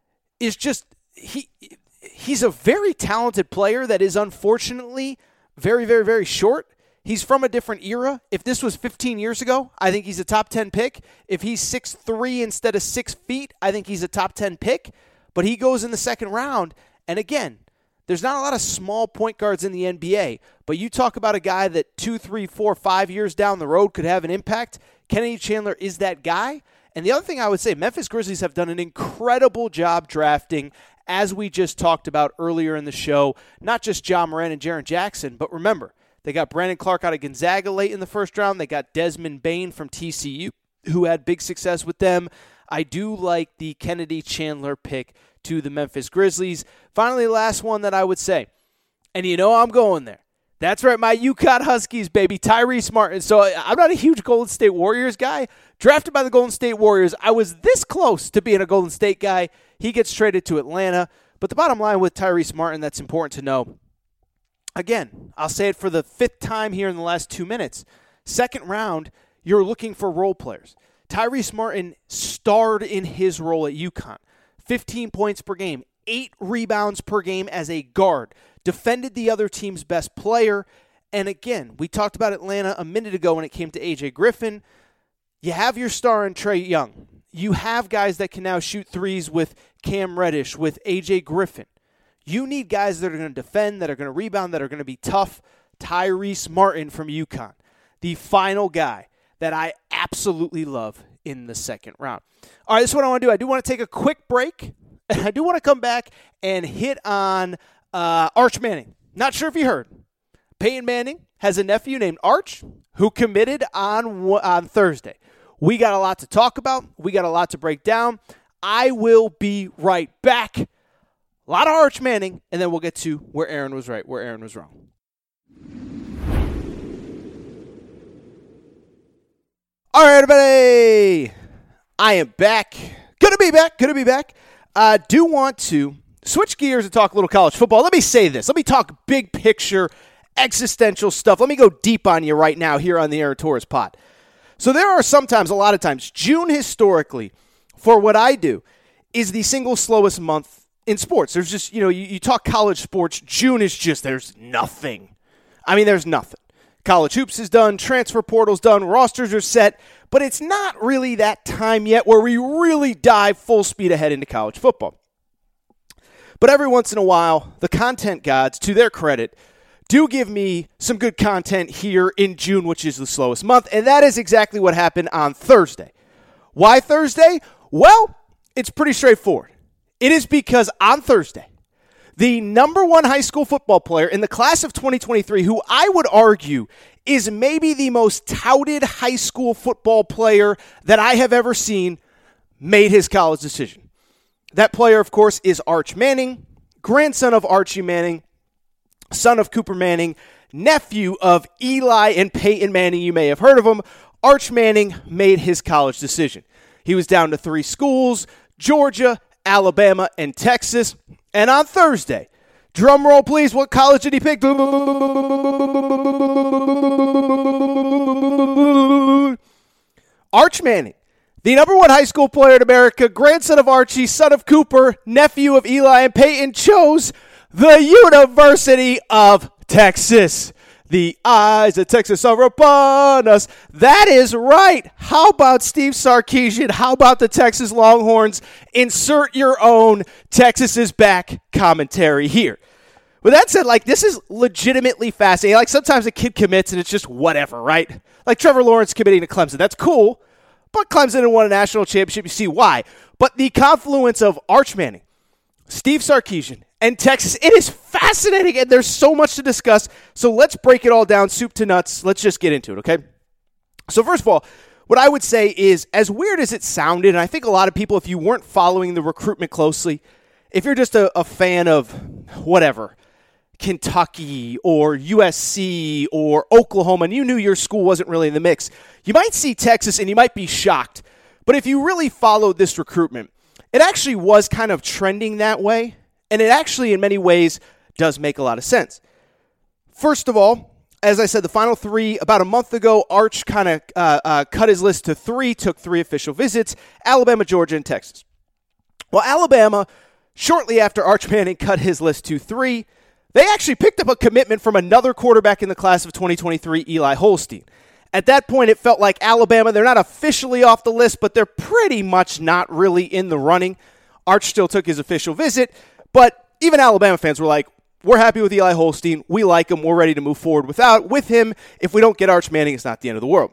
is just, he he's a very talented player that is unfortunately very, very, very short. He's from a different era. If this was fifteen years ago, I think he's a top ten pick. If he's six three instead of six feet, I think he's a top ten pick. But he goes in the second round, and again, there's not a lot of small point guards in the N B A, but you talk about a guy that two, three, four, five years down the road could have an impact. Kennedy Chandler is that guy. And the other thing I would say, Memphis Grizzlies have done an incredible job drafting, as we just talked about earlier in the show, not just Ja Morant and Jaren Jackson, but remember, they got Brandon Clark out of Gonzaga late in the first round. They got Desmond Bane from T C U, who had big success with them. I do like the Kennedy Chandler pick to the Memphis Grizzlies. Finally, last one that I would say, and you know I'm going there. That's right, my UConn Huskies, baby, Tyrese Martin. So I'm not a huge Golden State Warriors guy. Drafted by the Golden State Warriors, I was this close to being a Golden State guy. He gets traded to Atlanta. But the bottom line with Tyrese Martin that's important to know, again, I'll say it for the fifth time here in the last two minutes. Second round, you're looking for role players. Tyrese Martin starred in his role at UConn. fifteen points per game, eight rebounds per game as a guard, defended the other team's best player. And again, we talked about Atlanta a minute ago when it came to A J Griffin. You have your star in Trae Young. You have guys that can now shoot threes with Cam Reddish, with A J Griffin. You need guys that are going to defend, that are going to rebound, that are going to be tough. Tyrese Martin from UConn, the final guy that I absolutely love in the second round. All right, this is what I want to do. I do want to take a quick break, and I do want to come back and hit on uh, Arch Manning. Not sure if you heard. Peyton Manning has a nephew named Arch who committed on on Thursday. We got a lot to talk about. We got a lot to break down. I will be right back. A lot of Arch Manning, and then we'll get to where Aaron was right, where Aaron was wrong. All right, everybody. I am back. Good to be back. Good to be back. I uh, do want to switch gears and talk a little college football. Let me say this. Let me talk big picture, existential stuff. Let me go deep on you right now here on the Aaron Torres pod. So there are sometimes, a lot of times, June historically, for what I do, is the single slowest month in sports. There's just, you know, you, you talk college sports, June is just, there's nothing. I mean, there's nothing. College hoops is done, transfer portal's done, rosters are set, but it's not really that time yet where we really dive full speed ahead into college football. But every once in a while, the content gods, to their credit, do give me some good content here in June, which is the slowest month, and that is exactly what happened on Thursday. Why Thursday? Well, it's pretty straightforward. It is because on Thursday, the number one high school football player in the class of twenty twenty-three, who I would argue is maybe the most touted high school football player that I have ever seen, made his college decision. That player, of course, is Arch Manning, grandson of Archie Manning, son of Cooper Manning, nephew of Eli and Peyton Manning. You may have heard of him. Arch Manning made his college decision. He was down to three schools: Georgia, Alabama, and Texas. And on Thursday, drum roll please, what college did he pick? Arch Manning, the number one high school player in America, grandson of Archie, son of Cooper, nephew of Eli and Peyton, chose the University of Texas. The eyes of Texas are upon us. That is right. How about Steve Sarkisian? How about the Texas Longhorns? Insert your own Texas is back commentary here. With that said, like, this is legitimately fascinating. Like, sometimes a kid commits and it's just whatever, right? Like Trevor Lawrence committing to Clemson. That's cool. But Clemson won a national championship. You see why. But the confluence of Arch Manning, Steve Sarkisian, and Texas, it is fascinating, and there's so much to discuss. So let's break it all down, soup to nuts. Let's just get into it, okay? So first of all, what I would say is, as weird as it sounded, and I think a lot of people, if you weren't following the recruitment closely, if you're just a, a fan of whatever, Kentucky or U S C or Oklahoma, and you knew your school wasn't really in the mix, you might see Texas and you might be shocked. But if you really followed this recruitment, it actually was kind of trending that way. And it actually, in many ways, does make a lot of sense. First of all, as I said, the final three, about a month ago, Arch kind of uh, uh, cut his list to three, took three official visits: Alabama, Georgia, and Texas. Well, Alabama, shortly after Arch Manning cut his list to three, they actually picked up a commitment from another quarterback in the class of twenty twenty-three, Eli Holstein. At that point, it felt like Alabama, they're not officially off the list, but they're pretty much not really in the running. Arch still took his official visit. But even Alabama fans were like, we're happy with Eli Holstein. We like him. We're ready to move forward without with him. If we don't get Arch Manning, it's not the end of the world.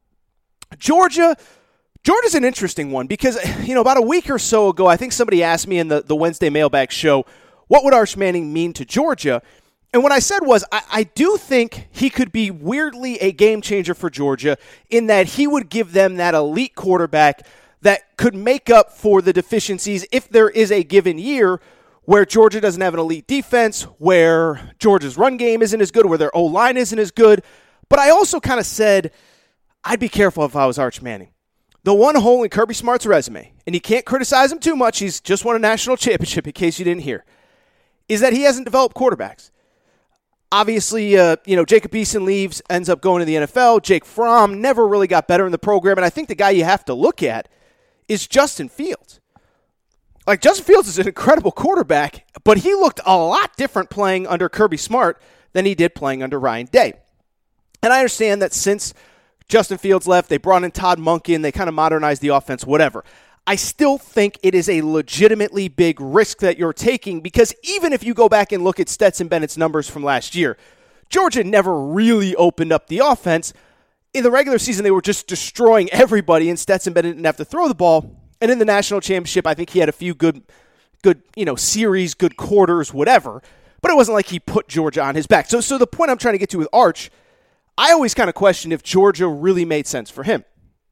Georgia, Georgia's an interesting one because, you know, about a week or so ago, I think somebody asked me in the, the Wednesday mailbag show, what would Arch Manning mean to Georgia? And what I said was, I, I do think he could be weirdly a game changer for Georgia in that he would give them that elite quarterback that could make up for the deficiencies if there is a given year where Georgia doesn't have an elite defense, where Georgia's run game isn't as good, where their O-line isn't as good. But I also kind of said, I'd be careful if I was Arch Manning. The one hole in Kirby Smart's resume, and you can't criticize him too much, he's just won a national championship in case you didn't hear, is that he hasn't developed quarterbacks. Obviously, uh, you know, Jacob Eason leaves, ends up going to the N F L. Jake Fromm never really got better in the program, and I think the guy you have to look at is Justin Fields. Like, Justin Fields is an incredible quarterback, but he looked a lot different playing under Kirby Smart than he did playing under Ryan Day. And I understand that since Justin Fields left, they brought in Todd Monken, they kind of modernized the offense, whatever. I still think it is a legitimately big risk that you're taking because even if you go back and look at Stetson Bennett's numbers from last year, Georgia never really opened up the offense. In the regular season, they were just destroying everybody, and Stetson Bennett didn't have to throw the ball. And in the national championship, I think he had a few good, good, you know, series, good quarters, whatever. But it wasn't like he put Georgia on his back. So, so the point I'm trying to get to with Arch, I always kind of questioned if Georgia really made sense for him.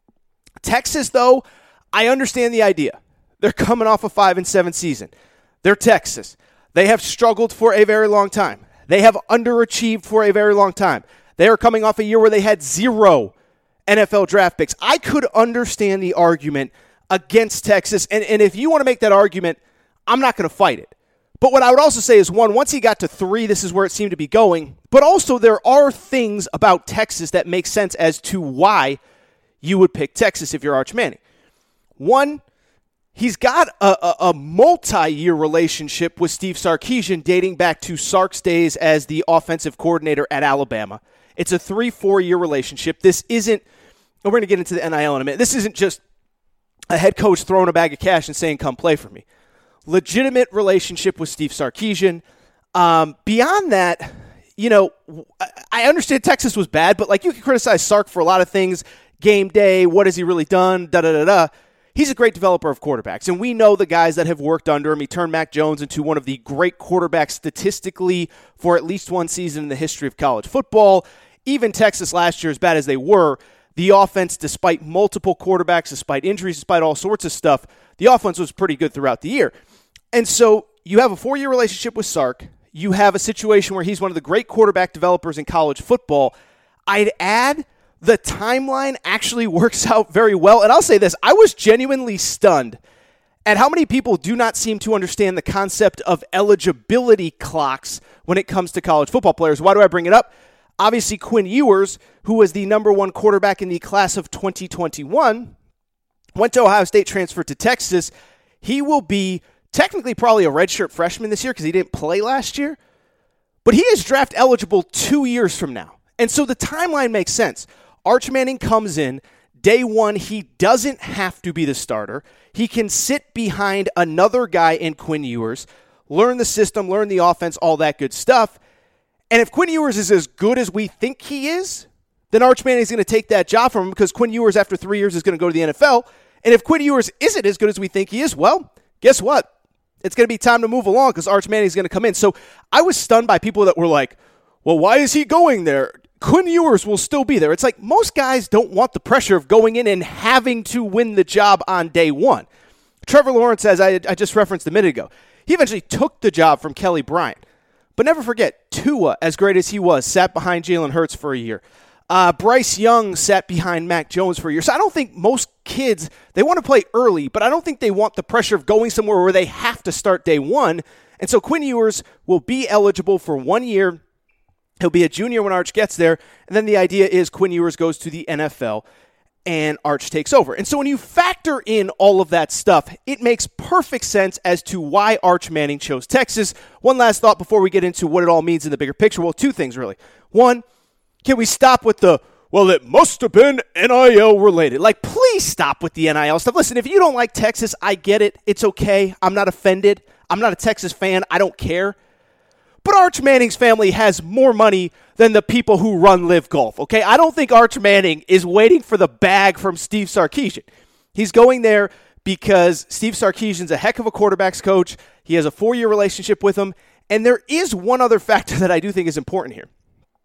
Texas, though, I understand the idea. They're coming off a five and seven season. They're Texas. They have struggled for a very long time. They have underachieved for a very long time. They are coming off a year where they had zero N F L draft picks. I could understand the argument against Texas, and, and if you want to make that argument, I'm not going to fight it. But what I would also say is, one, once he got to three, this is where it seemed to be going. But also there are things about Texas that make sense as to why you would pick Texas if you're Arch Manning. One, he's got a, a, a multi-year relationship with Steve Sarkisian dating back to Sark's days as the offensive coordinator at Alabama. It's a three, four-year relationship. This isn't, we're going to get into the N I L in a minute, this isn't just a head coach throwing a bag of cash and saying, come play for me. Legitimate relationship with Steve Sarkisian. Um, beyond that, you know, I understand Texas was bad, but like you can criticize Sark for a lot of things. Game day, what has he really done? Da da da da. He's a great developer of quarterbacks, and we know the guys that have worked under him. He turned Mac Jones into one of the great quarterbacks statistically for at least one season in the history of college football. Even Texas last year, as bad as they were, the offense, despite multiple quarterbacks, despite injuries, despite all sorts of stuff, the offense was pretty good throughout the year. And so you have a four-year relationship with Sark. You have a situation where he's one of the great quarterback developers in college football. I'd add the timeline actually works out very well. And I'll say this, I was genuinely stunned at how many people do not seem to understand the concept of eligibility clocks when it comes to college football players. Why do I bring it up? Obviously, Quinn Ewers, who was the number one quarterback in the class of twenty twenty-one, went to Ohio State, transferred to Texas. He will be technically probably a redshirt freshman this year because he didn't play last year. But he is draft eligible two years from now. And so the timeline makes sense. Arch Manning comes in. Day one, he doesn't have to be the starter. He can sit behind another guy in Quinn Ewers, learn the system, learn the offense, all that good stuff. And if Quinn Ewers is as good as we think he is, then Arch Manning's going to take that job from him because Quinn Ewers, after three years, is going to go to the N F L. And if Quinn Ewers isn't as good as we think he is, well, guess what? It's going to be time to move along because Arch Manning's going to come in. So I was stunned by people that were like, well, why is he going there? Quinn Ewers will still be there. It's like most guys don't want the pressure of going in and having to win the job on day one. Trevor Lawrence, as I, I just referenced a minute ago, he eventually took the job from Kelly Bryant. But never forget, Tua, as great as he was, sat behind Jalen Hurts for a year. Uh, Bryce Young sat behind Mac Jones for a year. So I don't think most kids, they want to play early, but I don't think they want the pressure of going somewhere where they have to start day one. And so Quinn Ewers will be eligible for one year. He'll be a junior when Arch gets there. And then the idea is Quinn Ewers goes to the N F L and Arch takes over. And so when you factor in all of that stuff, it makes perfect sense as to why Arch Manning chose Texas. One last thought before we get into what it all means in the bigger picture. Well, two things really. One, can we stop with the, well, it must have been N I L related? Like, please stop with the N I L stuff. Listen, if you don't like Texas, I get it. It's okay. I'm not offended. I'm not a Texas fan. I don't care. But Arch Manning's family has more money than the people who run Live Golf, okay? I don't think Arch Manning is waiting for the bag from Steve Sarkisian. He's going there because Steve Sarkisian's a heck of a quarterbacks coach. He has a four-year relationship with him. And there is one other factor that I do think is important here.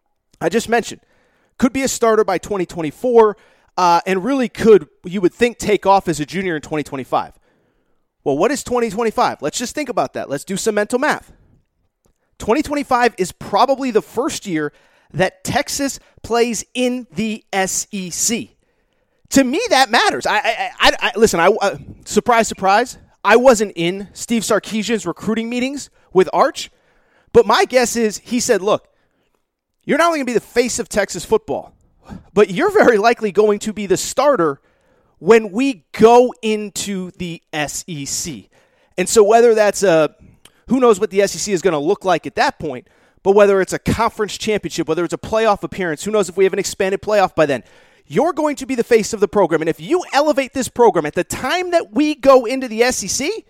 I just mentioned, could be a starter by twenty twenty-four, uh, and really could, you would think, take off as a junior in twenty twenty-five. Well, what is twenty twenty-five? Let's just think about that. Let's do some mental math. twenty twenty-five is probably the first year that Texas plays in the S E C. To me, that matters. I, I, I, I listen. I uh, surprise, surprise. I wasn't in Steve Sarkisian's recruiting meetings with Arch, but my guess is he said, "Look, you're not only going to be the face of Texas football, but you're very likely going to be the starter when we go into the S E C." And so, whether that's a who knows what the S E C is going to look like at that point, but whether it's a conference championship, whether it's a playoff appearance, who knows if we have an expanded playoff by then, you're going to be the face of the program. And if you elevate this program at the time that we go into the S E C,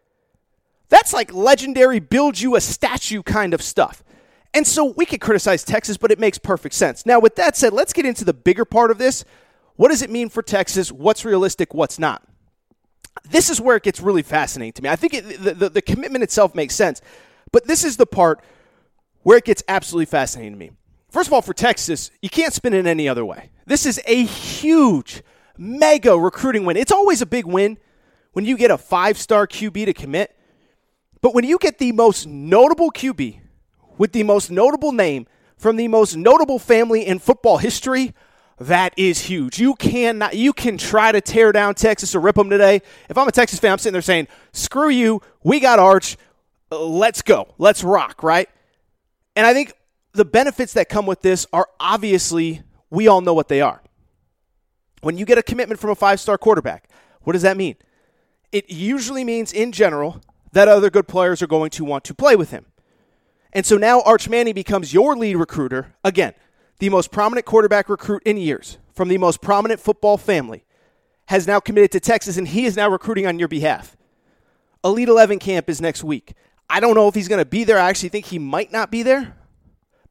that's like legendary build you a statue kind of stuff. And so we could criticize Texas, but it makes perfect sense. Now, with that said, let's get into the bigger part of this. What does it mean for Texas? What's realistic? What's not? This is where it gets really fascinating to me. I think it, the, the, the commitment itself makes sense, but this is the part where it gets absolutely fascinating to me. First of all, for Texas, you can't spin it any other way. This is a huge, mega recruiting win. It's always a big win when you get a five-star Q B to commit, but when you get the most notable Q B with the most notable name from the most notable family in football history, that is huge. You cannot, you can try to tear down Texas or rip them today. If I'm a Texas fan, I'm sitting there saying, screw you, we got Arch, let's go, let's rock, right? And I think the benefits that come with this are obviously, we all know what they are. When you get a commitment from a five-star quarterback, what does that mean? It usually means, in general, that other good players are going to want to play with him. And so now Arch Manning becomes your lead recruiter. Again, the most prominent quarterback recruit in years from the most prominent football family has now committed to Texas, and he is now recruiting on your behalf. Elite eleven camp is next week. I don't know if he's going to be there. I actually think he might not be there.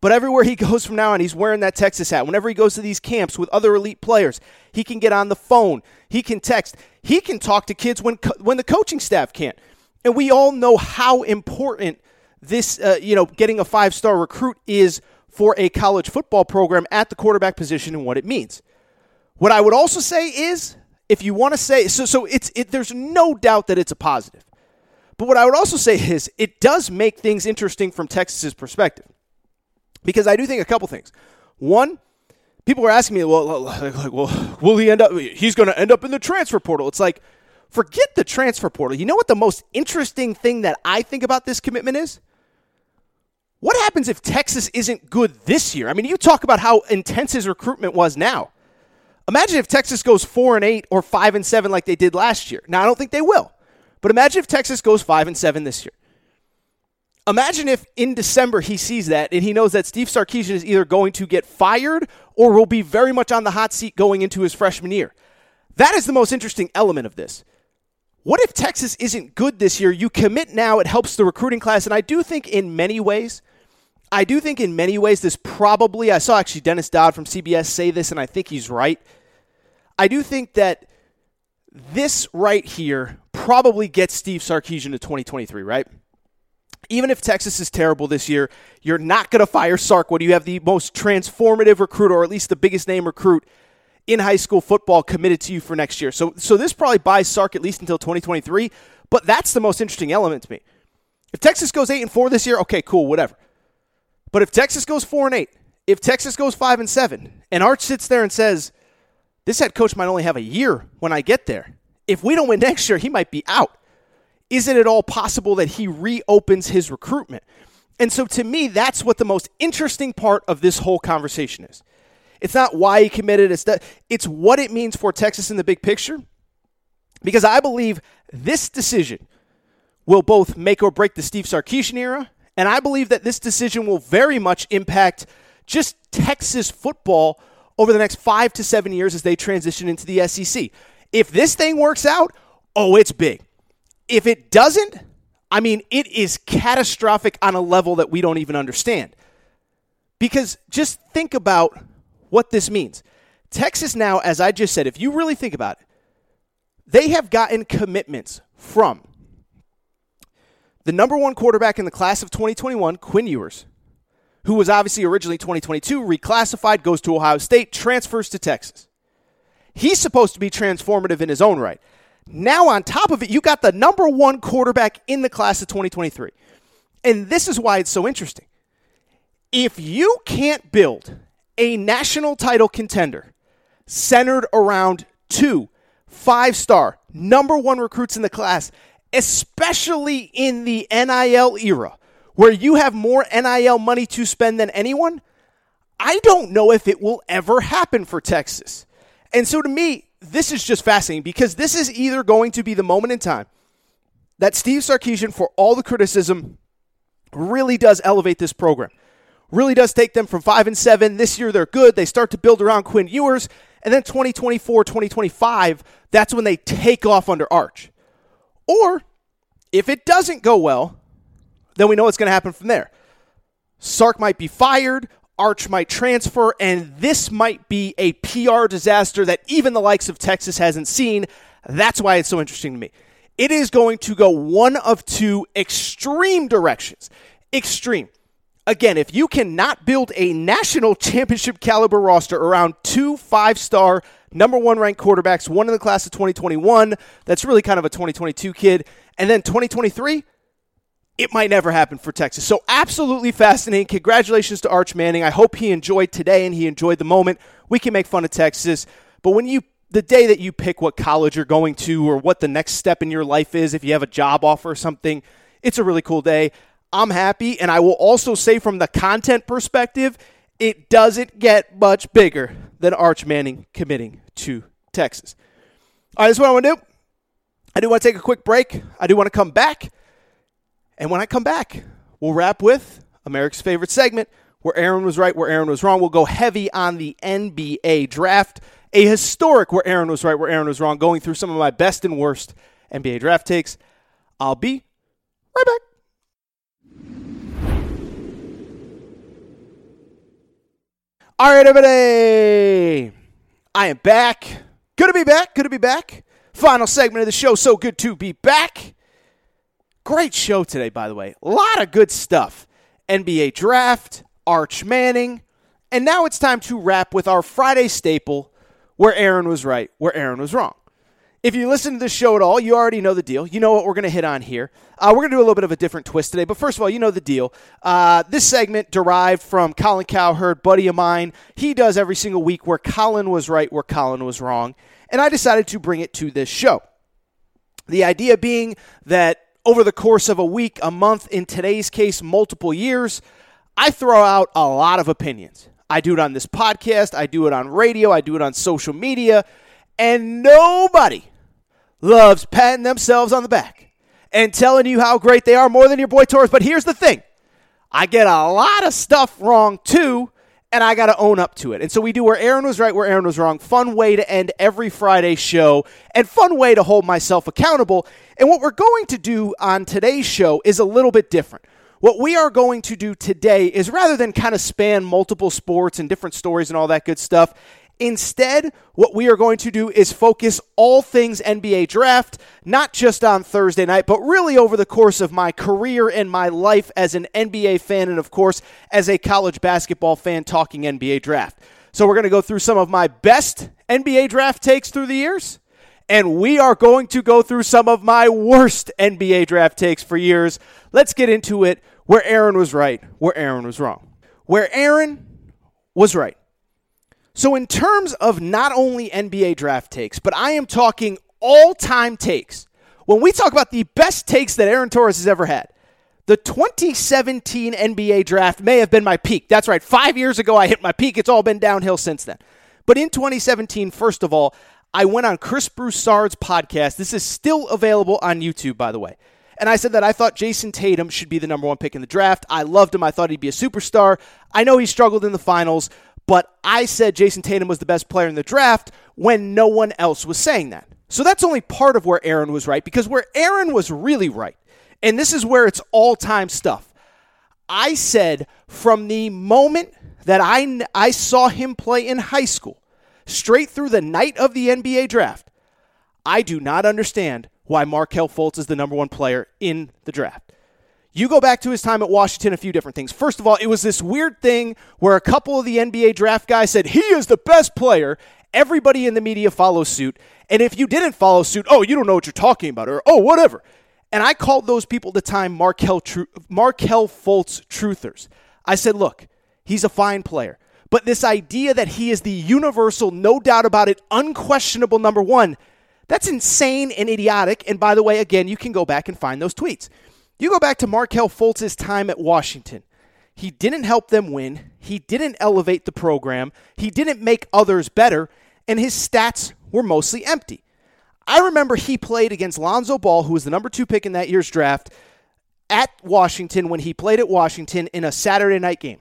But everywhere he goes from now on, he's wearing that Texas hat. Whenever he goes to these camps with other elite players, he can get on the phone. He can text. He can talk to kids when co- when the coaching staff can't. And we all know how important this, uh, you know, getting a five-star recruit is for a college football program at the quarterback position and what it means. What I would also say is, if you want to say, so so it's it, there's no doubt that it's a positive. But what I would also say is it does make things interesting from Texas's perspective. Because I do think a couple things. One, people are asking me, well, like, well will he end up, he's going to end up in the transfer portal. It's like, forget the transfer portal. You know what the most interesting thing that I think about this commitment is? What happens if Texas isn't good this year? I mean, you talk about how intense his recruitment was now. Imagine if Texas goes four and eight or five and seven like they did last year. Now, I don't think they will. But imagine if Texas goes five and seven this year. Imagine if in December he sees that and he knows that Steve Sarkisian is either going to get fired or will be very much on the hot seat going into his freshman year. That is the most interesting element of this. What if Texas isn't good this year? You commit now, it helps the recruiting class, and I do think in many ways, I do think in many ways this probably, I saw actually Dennis Dodd from C B S say this, and I think he's right. I do think that this right here probably gets Steve Sarkisian to twenty twenty-three, right? Even if Texas is terrible this year, you're not going to fire Sark when you have the most transformative recruit, or at least the biggest name recruit in high school football committed to you for next year. So so this probably buys Sark at least until twenty twenty-three, but that's the most interesting element to me. If Texas goes eight and four this year, okay, cool, whatever. But if Texas goes four and eight, if Texas goes five and seven, and Arch sits there and says, this head coach might only have a year when I get there. If we don't win next year, he might be out. Isn't it all possible that he reopens his recruitment? And so to me, that's what the most interesting part of this whole conversation is. It's not why he committed, it's, that, it's what it means for Texas in the big picture. Because I believe this decision will both make or break the Steve Sarkisian era, and I believe that this decision will very much impact just Texas football over the next five to seven years as they transition into the S E C. If this thing works out, oh, it's big. If it doesn't, I mean, it is catastrophic on a level that we don't even understand. Because just think about what this means. Texas now, as I just said, if you really think about it, they have gotten commitments from the number one quarterback in the class of twenty twenty-one, Quinn Ewers, who was obviously originally twenty twenty-two, reclassified, goes to Ohio State, transfers to Texas. He's supposed to be transformative in his own right. Now, on top of it, you got the number one quarterback in the class of twenty twenty-three. And this is why it's so interesting. If you can't build a national title contender centered around two five-star number one recruits in the class, especially in the N I L era, where you have more N I L money to spend than anyone, I don't know if it will ever happen for Texas. And so to me, this is just fascinating because this is either going to be the moment in time that Steve Sarkisian, for all the criticism, really does elevate this program. Really does take them from five and seven. This year they're good. They start to build around Quinn Ewers. And then twenty twenty-four, twenty twenty-five, that's when they take off under Arch. Or if it doesn't go well, then we know what's going to happen from there. Sark might be fired. Arch might transfer, and this might be a P R disaster that even the likes of Texas hasn't seen. That's why it's so interesting to me. It is going to go one of two extreme directions. Extreme. Again, if you cannot build a national championship caliber roster around two five-star number one ranked quarterbacks, one in the class of twenty twenty-one, that's really kind of a twenty twenty-two kid, and then twenty twenty-three, it might never happen for Texas. So absolutely fascinating. Congratulations to Arch Manning. I hope he enjoyed today and he enjoyed the moment. We can make fun of Texas, but when you, the day that you pick what college you're going to or what the next step in your life is, if you have a job offer or something, it's a really cool day. I'm happy, and I will also say from the content perspective, it doesn't get much bigger than Arch Manning committing to Texas. All right, this is what I want to do. I do want to take a quick break. I do want to come back. And when I come back, we'll wrap with America's favorite segment, where Aaron was right, where Aaron was wrong. We'll go heavy on the N B A draft, a historic where Aaron was right, where Aaron was wrong, going through some of my best and worst N B A draft takes. I'll be right back. All right, everybody. I am back. Good to be back. Good to be back. Final segment of the show. So good to be back. Great show today, by the way. A lot of good stuff. N B A Draft, Arch Manning, and now it's time to wrap with our Friday staple, where Aaron was right, where Aaron was wrong. If you listen to this show at all, you already know the deal. You know what we're going to hit on here. Uh, we're going to do a little bit of a different twist today, but first of all, you know the deal. Uh, this segment derived from Colin Cowherd, buddy of mine. He does every single week where Colin was right, where Colin was wrong, and I decided to bring it to this show. The idea being that over the course of a week, a month, in today's case, multiple years, I throw out a lot of opinions. I do it on this podcast, I do it on radio, I do it on social media, and nobody loves patting themselves on the back and telling you how great they are more than your boy Torres. But here's the thing. I get a lot of stuff wrong too, and I got to own up to it. And so we do where Aaron was right, where Aaron was wrong. Fun way to end every Friday show and fun way to hold myself accountable. And what we're going to do on today's show is a little bit different. What we are going to do today is rather than kind of span multiple sports and different stories and all that good stuff, instead, what we are going to do is focus all things N B A Draft, not just on Thursday night, but really over the course of my career and my life as an N B A fan and, of course, as a college basketball fan talking N B A Draft. So we're going to go through some of my best N B A Draft takes through the years, and we are going to go through some of my worst N B A Draft takes for years. Let's get into it where Aaron was right, where Aaron was wrong. Where Aaron was right. So in terms of not only N B A draft takes, but I am talking all-time takes. When we talk about the best takes that Aaron Torres has ever had, the twenty seventeen N B A draft may have been my peak. That's right. Five years ago, I hit my peak. It's all been downhill since then. But in twenty seventeen, first of all, I went on Chris Broussard's podcast. This is still available on YouTube, by the way. And I said that I thought Jason Tatum should be the number one pick in the draft. I loved him. I thought he'd be a superstar. I know he struggled in the finals, but I said Jason Tatum was the best player in the draft when no one else was saying that. So that's only part of where Aaron was right, because where Aaron was really right, and this is where it's all-time stuff, I said from the moment that I, I saw him play in high school, straight through the night of the N B A draft, I do not understand why Markelle Fultz is the number one player in the draft. You go back to his time at Washington, a few different things. First of all, it was this weird thing where a couple of the N B A draft guys said, he is the best player. Everybody in the media follows suit. And if you didn't follow suit, oh, you don't know what you're talking about, or oh, whatever. And I called those people at the time Markelle, Tru- Markelle Fultz truthers. I said, look, he's a fine player. But this idea that he is the universal, no doubt about it, unquestionable number one, that's insane and idiotic. And by the way, again, you can go back and find those tweets. You go back to Markelle Fultz's time at Washington. He didn't help them win. He didn't elevate the program. He didn't make others better. And his stats were mostly empty. I remember he played against Lonzo Ball, who was the number two pick in that year's draft, at Washington when he played at Washington in a Saturday night game.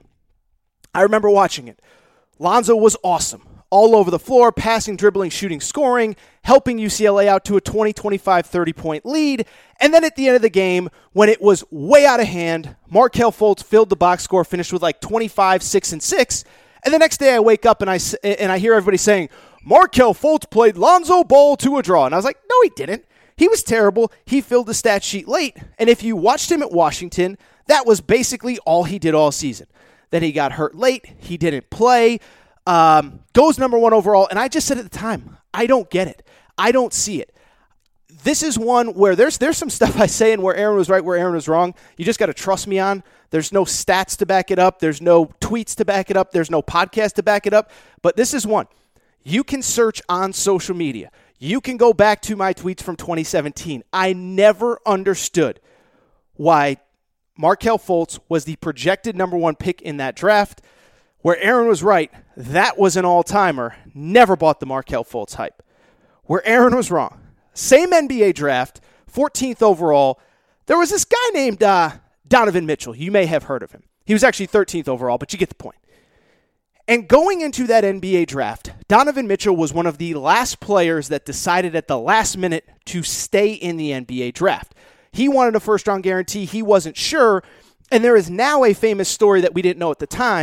I remember watching it. Lonzo was awesome. All over the floor, passing, dribbling, shooting, scoring, helping U C L A out to a twenty, twenty-five, thirty-point lead. And then at the end of the game, when it was way out of hand, Markelle Fultz filled the box score, finished with like twenty-five, six, and six. And the next day I wake up and I, and I hear everybody saying, Markelle Fultz played Lonzo Ball to a draw. And I was like, no, he didn't. He was terrible. He filled the stat sheet late. And if you watched him at Washington, that was basically all he did all season. Then he got hurt late. He didn't play. Um, goes number one overall. And I just said at the time, I don't get it. I don't see it. This is one where there's there's some stuff I say and where Aaron was right, where Aaron was wrong. You just got to trust me on. There's no stats to back it up. There's no tweets to back it up. There's no podcast to back it up. But this is one. You can search on social media. You can go back to my tweets from twenty seventeen. I never understood why Markelle Fultz was the projected number one pick in that draft. Where Aaron was right, that was an all-timer. Never bought the Markelle Fultz hype. Where Aaron was wrong, same N B A draft, fourteenth overall. There was this guy named uh, Donovan Mitchell. You may have heard of him. He was actually thirteenth overall, but you get the point. And going into that N B A draft, Donovan Mitchell was one of the last players that decided at the last minute to stay in the N B A draft. He wanted a first-round guarantee. He wasn't sure. And there is now a famous story that we didn't know at the time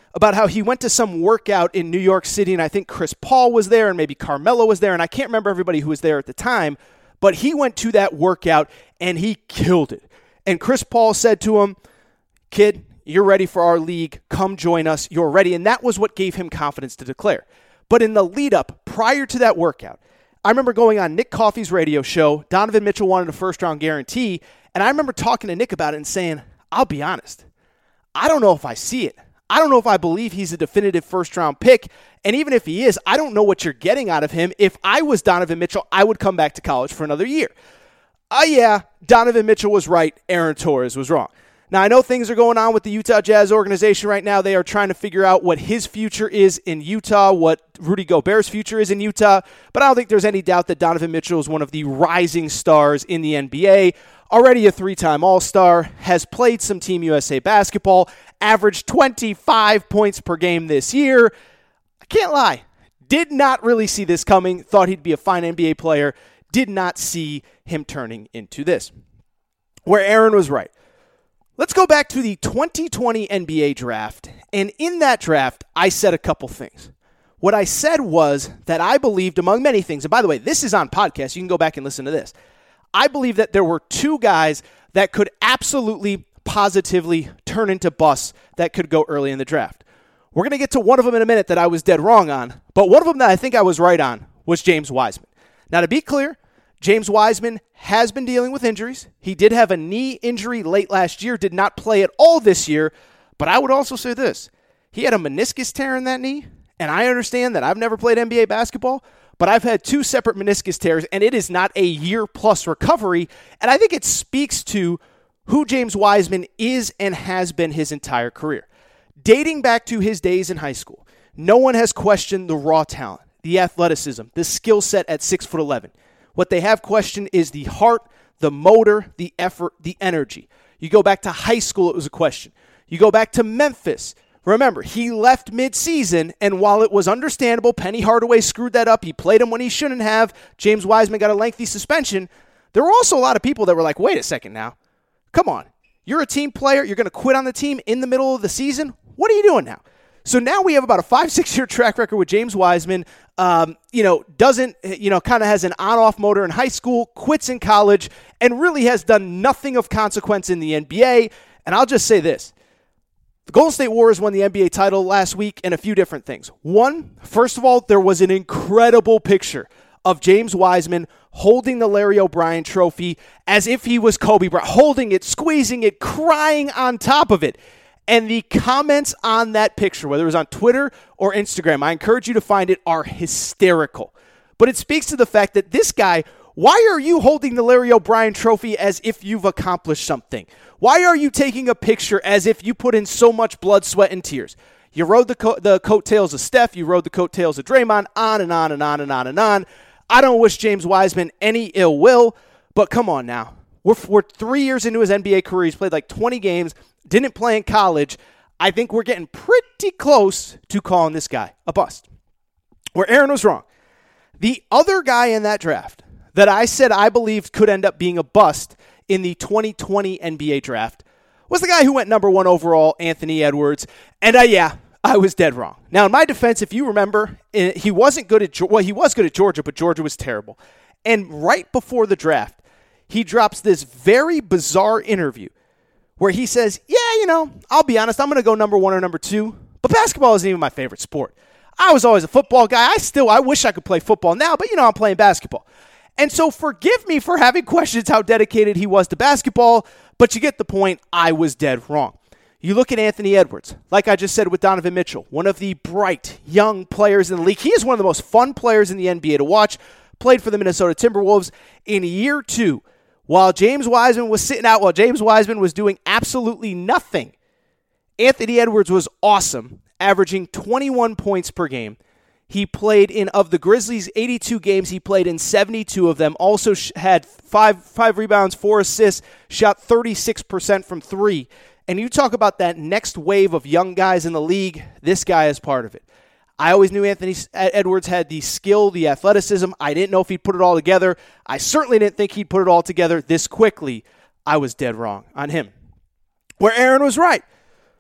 about how he went to some workout in New York City, and I think Chris Paul was there, and maybe Carmelo was there, and I can't remember everybody who was there at the time, but he went to that workout, and he killed it. And Chris Paul said to him, "Kid, you're ready for our league. Come join us. You're ready." And that was what gave him confidence to declare. But in the lead-up, prior to that workout, I remember going on Nick Coffey's radio show. Donovan Mitchell wanted a first-round guarantee, and I remember talking to Nick about it and saying, I'll be honest, I don't know if I see it. I don't know if I believe he's a definitive first-round pick, and even if he is, I don't know what you're getting out of him. If I was Donovan Mitchell, I would come back to college for another year. Oh, uh, yeah, Donovan Mitchell was right. Aaron Torres was wrong. Now, I know things are going on with the Utah Jazz organization right now. They are trying to figure out what his future is in Utah, what Rudy Gobert's future is in Utah, but I don't think there's any doubt that Donovan Mitchell is one of the rising stars in the N B A. Already a three-time All-Star, has played some Team U S A basketball, averaged twenty-five points per game this year. I can't lie. Did not really see this coming. Thought he'd be a fine N B A player. Did not see him turning into this. Where Aaron was right. Let's go back to the twenty twenty N B A draft. And in that draft, I said a couple things. What I said was that I believed, among many things, and by the way, this is on podcast. You can go back and listen to this. I believe that there were two guys that could absolutely, positively turn into busts that could go early in the draft. We're going to get to one of them in a minute that I was dead wrong on, but one of them that I think I was right on was James Wiseman. Now, to be clear, James Wiseman has been dealing with injuries. He did have a knee injury late last year, did not play at all this year, but I would also say this. He had a meniscus tear in that knee, and I understand that I've never played N B A basketball, but I've had two separate meniscus tears, and it is not a year-plus recovery, and I think it speaks to who James Wiseman is and has been his entire career. Dating back to his days in high school, no one has questioned the raw talent, the athleticism, the skill set at six foot eleven. What they have questioned is the heart, the motor, the effort, the energy. You go back to high school, it was a question. You go back to Memphis. Remember, he left mid-season, and while it was understandable, Penny Hardaway screwed that up. He played him when he shouldn't have. James Wiseman got a lengthy suspension. There were also a lot of people that were like, wait a second now. Come on. You're a team player. You're going to quit on the team in the middle of the season? What are you doing now? So now we have about a five, six-year track record with James Wiseman. Um, you know, doesn't, you know, kind of has an on-off motor in high school, quits in college, and really has done nothing of consequence in the N B A. And I'll just say this. The Golden State Warriors won the N B A title last week, and a few different things. One, first of all, there was an incredible picture of James Wiseman holding the Larry O'Brien trophy as if he was Kobe Bryant, holding it, squeezing it, crying on top of it. And the comments on that picture, whether it was on Twitter or Instagram, I encourage you to find it, are hysterical. But it speaks to the fact that this guy, why are you holding the Larry O'Brien trophy as if you've accomplished something? Why are you taking a picture as if you put in so much blood, sweat, and tears? You rode the co- the coattails of Steph. You rode the coattails of Draymond, on and on and on and on and on. I don't wish James Wiseman any ill will, but come on now. We're, we're three years into his N B A career. He's played like twenty games, didn't play in college. I think we're getting pretty close to calling this guy a bust. Where Aaron was wrong. The other guy in that draft that I said I believed could end up being a bust in the twenty twenty N B A draft was the guy who went number one overall, Anthony Edwards. And uh, yeah, I was dead wrong. Now, in my defense, if you remember, he wasn't good at, well, he was good at Georgia, but Georgia was terrible. And right before the draft, he drops this very bizarre interview where he says, yeah, you know, I'll be honest, I'm going to go number one or number two, but basketball isn't even my favorite sport. I was always a football guy. I still, I wish I could play football now, but, you know, I'm playing basketball. And so forgive me for having questions how dedicated he was to basketball, but you get the point. I was dead wrong. You look at Anthony Edwards, like I just said with Donovan Mitchell, one of the bright, young players in the league. He is one of the most fun players in the N B A to watch, played for the Minnesota Timberwolves in year two. While James Wiseman was sitting out, while James Wiseman was doing absolutely nothing, Anthony Edwards was awesome, averaging twenty-one points per game. He played in, of the Grizzlies' eighty-two games, he played in seventy-two of them, also had five, five rebounds, four assists, shot thirty-six percent from three. And you talk about that next wave of young guys in the league, this guy is part of it. I always knew Anthony Edwards had the skill, the athleticism. I didn't know if he'd put it all together. I certainly didn't think he'd put it all together this quickly. I was dead wrong on him. Where Aaron was right.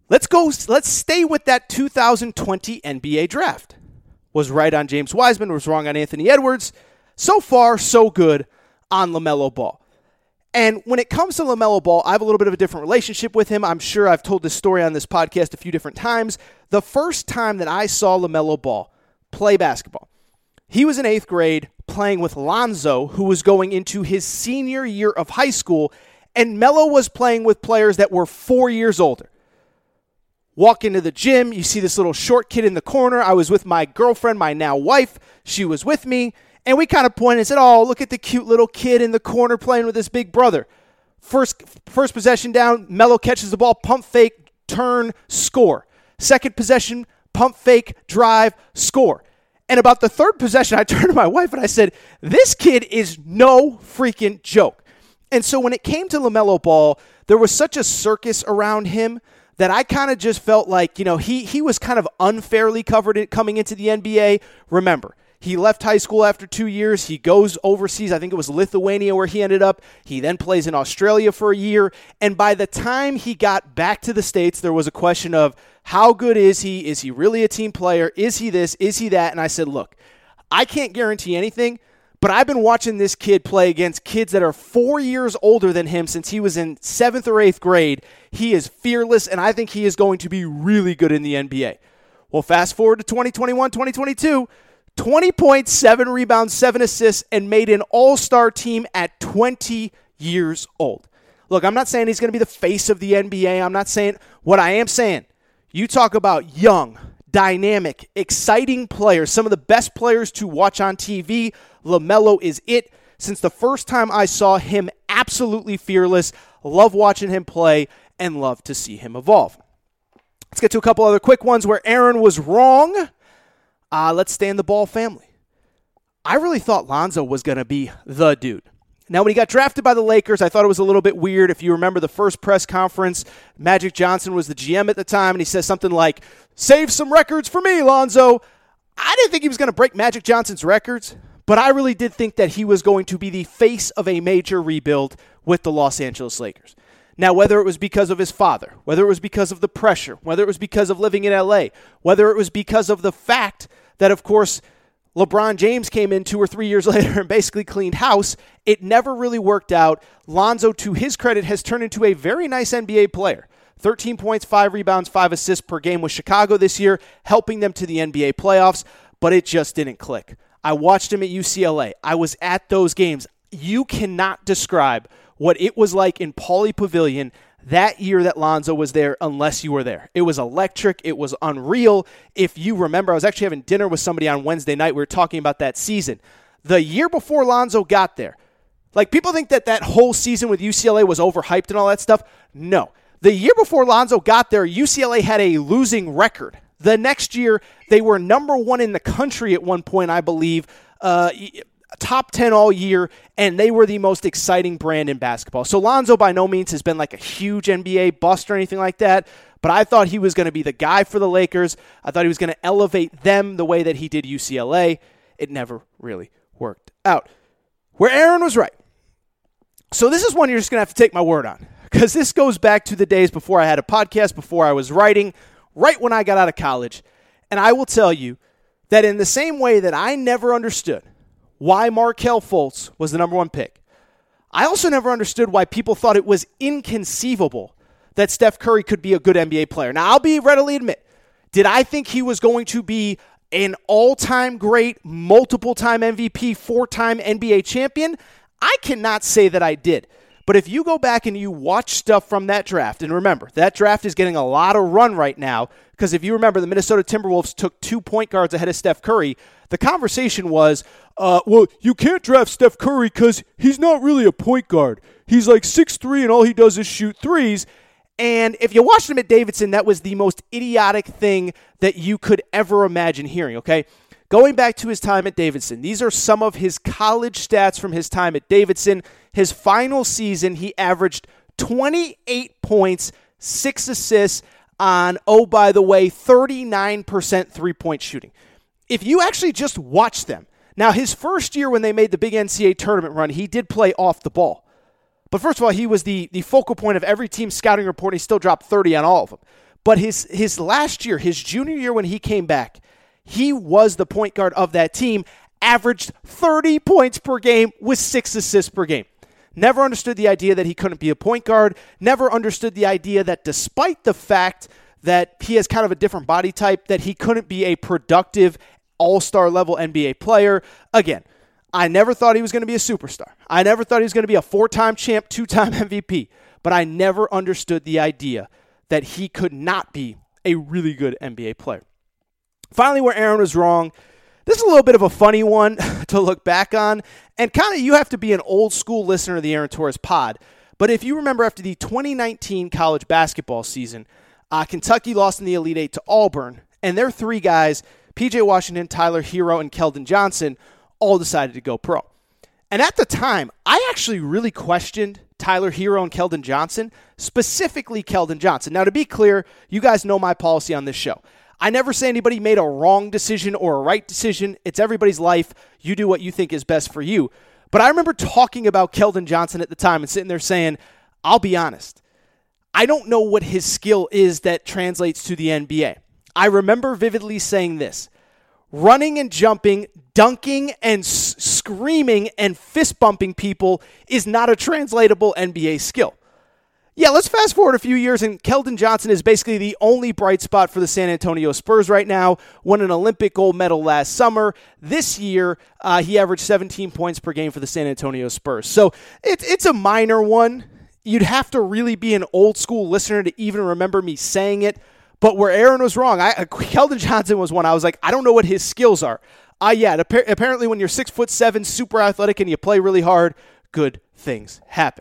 Let's go. Let's stay with that two thousand twenty N B A draft. Was right on James Wiseman, was wrong on Anthony Edwards. So far, so good on LaMelo Ball. And when it comes to LaMelo Ball, I have a little bit of a different relationship with him. I'm sure I've told this story on this podcast a few different times. The first time that I saw LaMelo Ball play basketball, he was in eighth grade playing with Lonzo, who was going into his senior year of high school, and Melo was playing with players that were four years older. Walk into the gym, you see this little short kid in the corner. I was with my girlfriend, my now wife. She was with me, and we kind of pointed and said, oh, look at the cute little kid in the corner playing with his big brother. First, first possession down, Melo catches the ball, pump fake, turn, score. Second possession, pump fake, drive, score. And about the third possession, I turned to my wife and I said, this kid is no freaking joke. And so when it came to LaMelo Ball, there was such a circus around him that I kind of just felt like, you know, he he was kind of unfairly covered it coming into the N B A. Remember, he left high school after two years. He goes overseas. I think it was Lithuania where he ended up. He then plays in Australia for a year. And by the time he got back to the States, there was a question of how good is he? Is he really a team player? Is he this? Is he that? And I said, look, I can't guarantee anything, but I've been watching this kid play against kids that are four years older than him since he was in seventh or eighth grade. He is fearless, and I think he is going to be really good in the N B A. Well, fast forward to twenty twenty-one, twenty twenty-two, twenty points, seven rebounds, seven assists, and made an all-star team at twenty years old. Look, I'm not saying he's going to be the face of the N B A. I'm not saying what I am saying. You talk about young, dynamic, exciting players, some of the best players to watch on T V. LaMelo is it. Since the first time I saw him, absolutely fearless. Love watching him play and love to see him evolve. Let's get to a couple other quick ones where Aaron was wrong. Uh, let's stay in the Ball family. I really thought Lonzo was going to be the dude. Now, when he got drafted by the Lakers, I thought it was a little bit weird. If you remember the first press conference, Magic Johnson was the G M at the time, and he says something like, save some records for me, Lonzo. I didn't think he was going to break Magic Johnson's records, but I really did think that he was going to be the face of a major rebuild with the Los Angeles Lakers. Now, whether it was because of his father, whether it was because of the pressure, whether it was because of living in L A, whether it was because of the fact that, of course, LeBron James came in two or three years later and basically cleaned house, it never really worked out. Lonzo, to his credit, has turned into a very nice N B A player. thirteen points, five rebounds, five assists per game with Chicago this year, helping them to the N B A playoffs, but it just didn't click. I watched him at U C L A. I was at those games. You cannot describe what it was like in Pauley Pavilion that year that Lonzo was there unless you were there. It was electric. It was unreal. If you remember, I was actually having dinner with somebody on Wednesday night. We were talking about that season. The year before Lonzo got there, like people think that that whole season with U C L A was overhyped and all that stuff. No. The year before Lonzo got there, U C L A had a losing record. The next year, they were number one in the country at one point, I believe, uh, top ten all year, and they were the most exciting brand in basketball. So Lonzo by no means has been like a huge N B A bust or anything like that, but I thought he was going to be the guy for the Lakers. I thought he was going to elevate them the way that he did U C L A. It never really worked out. Where Aaron was right. So this is one you're just going to have to take my word on, because this goes back to the days before I had a podcast, before I was writing, right when I got out of college. And I will tell you that in the same way that I never understood why Markelle Fultz was the number one pick, I also never understood why people thought it was inconceivable that Steph Curry could be a good N B A player. Now, I'll be readily admit, did I think he was going to be an all-time great, multiple-time M V P, four-time N B A champion? I cannot say that I did. But if you go back and you watch stuff from that draft, and remember, that draft is getting a lot of run right now, because if you remember, the Minnesota Timberwolves took two point guards ahead of Steph Curry. The conversation was, uh, well, you can't draft Steph Curry because he's not really a point guard. He's like six three, and all he does is shoot threes. And if you watched him at Davidson, that was the most idiotic thing that you could ever imagine hearing, okay? Going back to his time at Davidson, these are some of his college stats from his time at Davidson. His final season, he averaged twenty-eight points, six assists on, oh, by the way, thirty-nine percent three-point shooting. If you actually just watch them, now his first year when they made the big N C double A tournament run, he did play off the ball. But first of all, he was the, the focal point of every team's scouting report. He still dropped thirty on all of them. But his his last year, his junior year when he came back, he was the point guard of that team, averaged thirty points per game with six assists per game. Never understood the idea that he couldn't be a point guard. Never understood the idea that despite the fact that he has kind of a different body type, that he couldn't be a productive all-star level N B A player. Again, I never thought he was going to be a superstar. I never thought he was going to be a four-time champ, two-time M V P. But I never understood the idea that he could not be a really good N B A player. Finally, where Aaron was wrong, this is a little bit of a funny one to look back on. And kind of you have to be an old-school listener of the Aaron Torres pod. But if you remember after the twenty nineteen college basketball season, uh, Kentucky lost in the Elite Eight to Auburn. And their three guys, P J Washington, Tyler Hero, and Keldon Johnson, all decided to go pro. And at the time, I actually really questioned Tyler Hero and Keldon Johnson, specifically Keldon Johnson. Now, to be clear, you guys know my policy on this show. I never say anybody made a wrong decision or a right decision. It's everybody's life. You do what you think is best for you. But I remember talking about Keldon Johnson at the time and sitting there saying, I'll be honest, I don't know what his skill is that translates to the N B A. I remember vividly saying this: running and jumping, dunking and s- screaming and fist bumping people is not a translatable N B A skill. Yeah, let's fast forward a few years, and Keldon Johnson is basically the only bright spot for the San Antonio Spurs right now. Won an Olympic gold medal last summer. This year, uh, he averaged seventeen points per game for the San Antonio Spurs. So it, it's a minor one. You'd have to really be an old school listener to even remember me saying it. But where Aaron was wrong, I, Keldon Johnson was one. I was like, I don't know what his skills are. Uh, yeah, apparently when you're six foot seven, super athletic, and you play really hard, good things happen.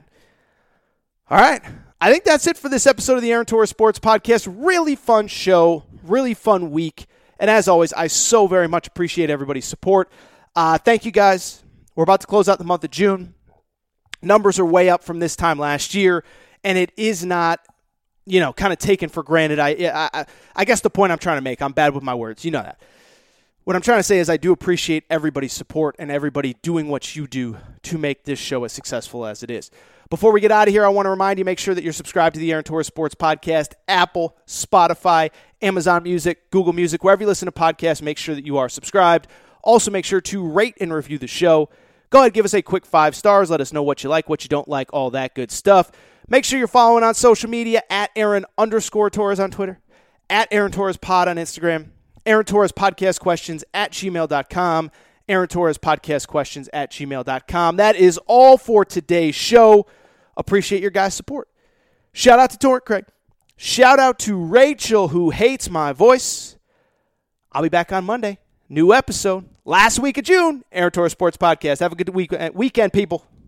All right, I think that's it for this episode of the Aaron Torres Sports Podcast. Really fun show, really fun week. And as always, I so very much appreciate everybody's support. Uh, thank you, guys. We're about to close out the month of June. Numbers are way up from this time last year, and it is not, you know, kind of taken for granted. I, I I guess the point I'm trying to make, I'm bad with my words. You know that. What I'm trying to say is I do appreciate everybody's support and everybody doing what you do to make this show as successful as it is. Before we get out of here, I want to remind you, make sure that you're subscribed to the Aaron Torres Sports Podcast, Apple, Spotify, Amazon Music, Google Music, wherever you listen to podcasts, make sure that you are subscribed. Also, make sure to rate and review the show. Go ahead, give us a quick five stars. Let us know what you like, what you don't like, all that good stuff. Make sure you're following on social media at Aaron underscore Torres on Twitter, at Aaron Torres Pod on Instagram, Aaron Torres Podcast Questions at gmail dot com, Aaron Torres Podcast Questions at gmail dot com. That is all for today's show. Appreciate your guys' support. Shout out to Torrent Craig. Shout out to Rachel, who hates my voice. I'll be back on Monday. New episode. Last week of June. Aaron Torres Sports Podcast. Have a good week- weekend, people.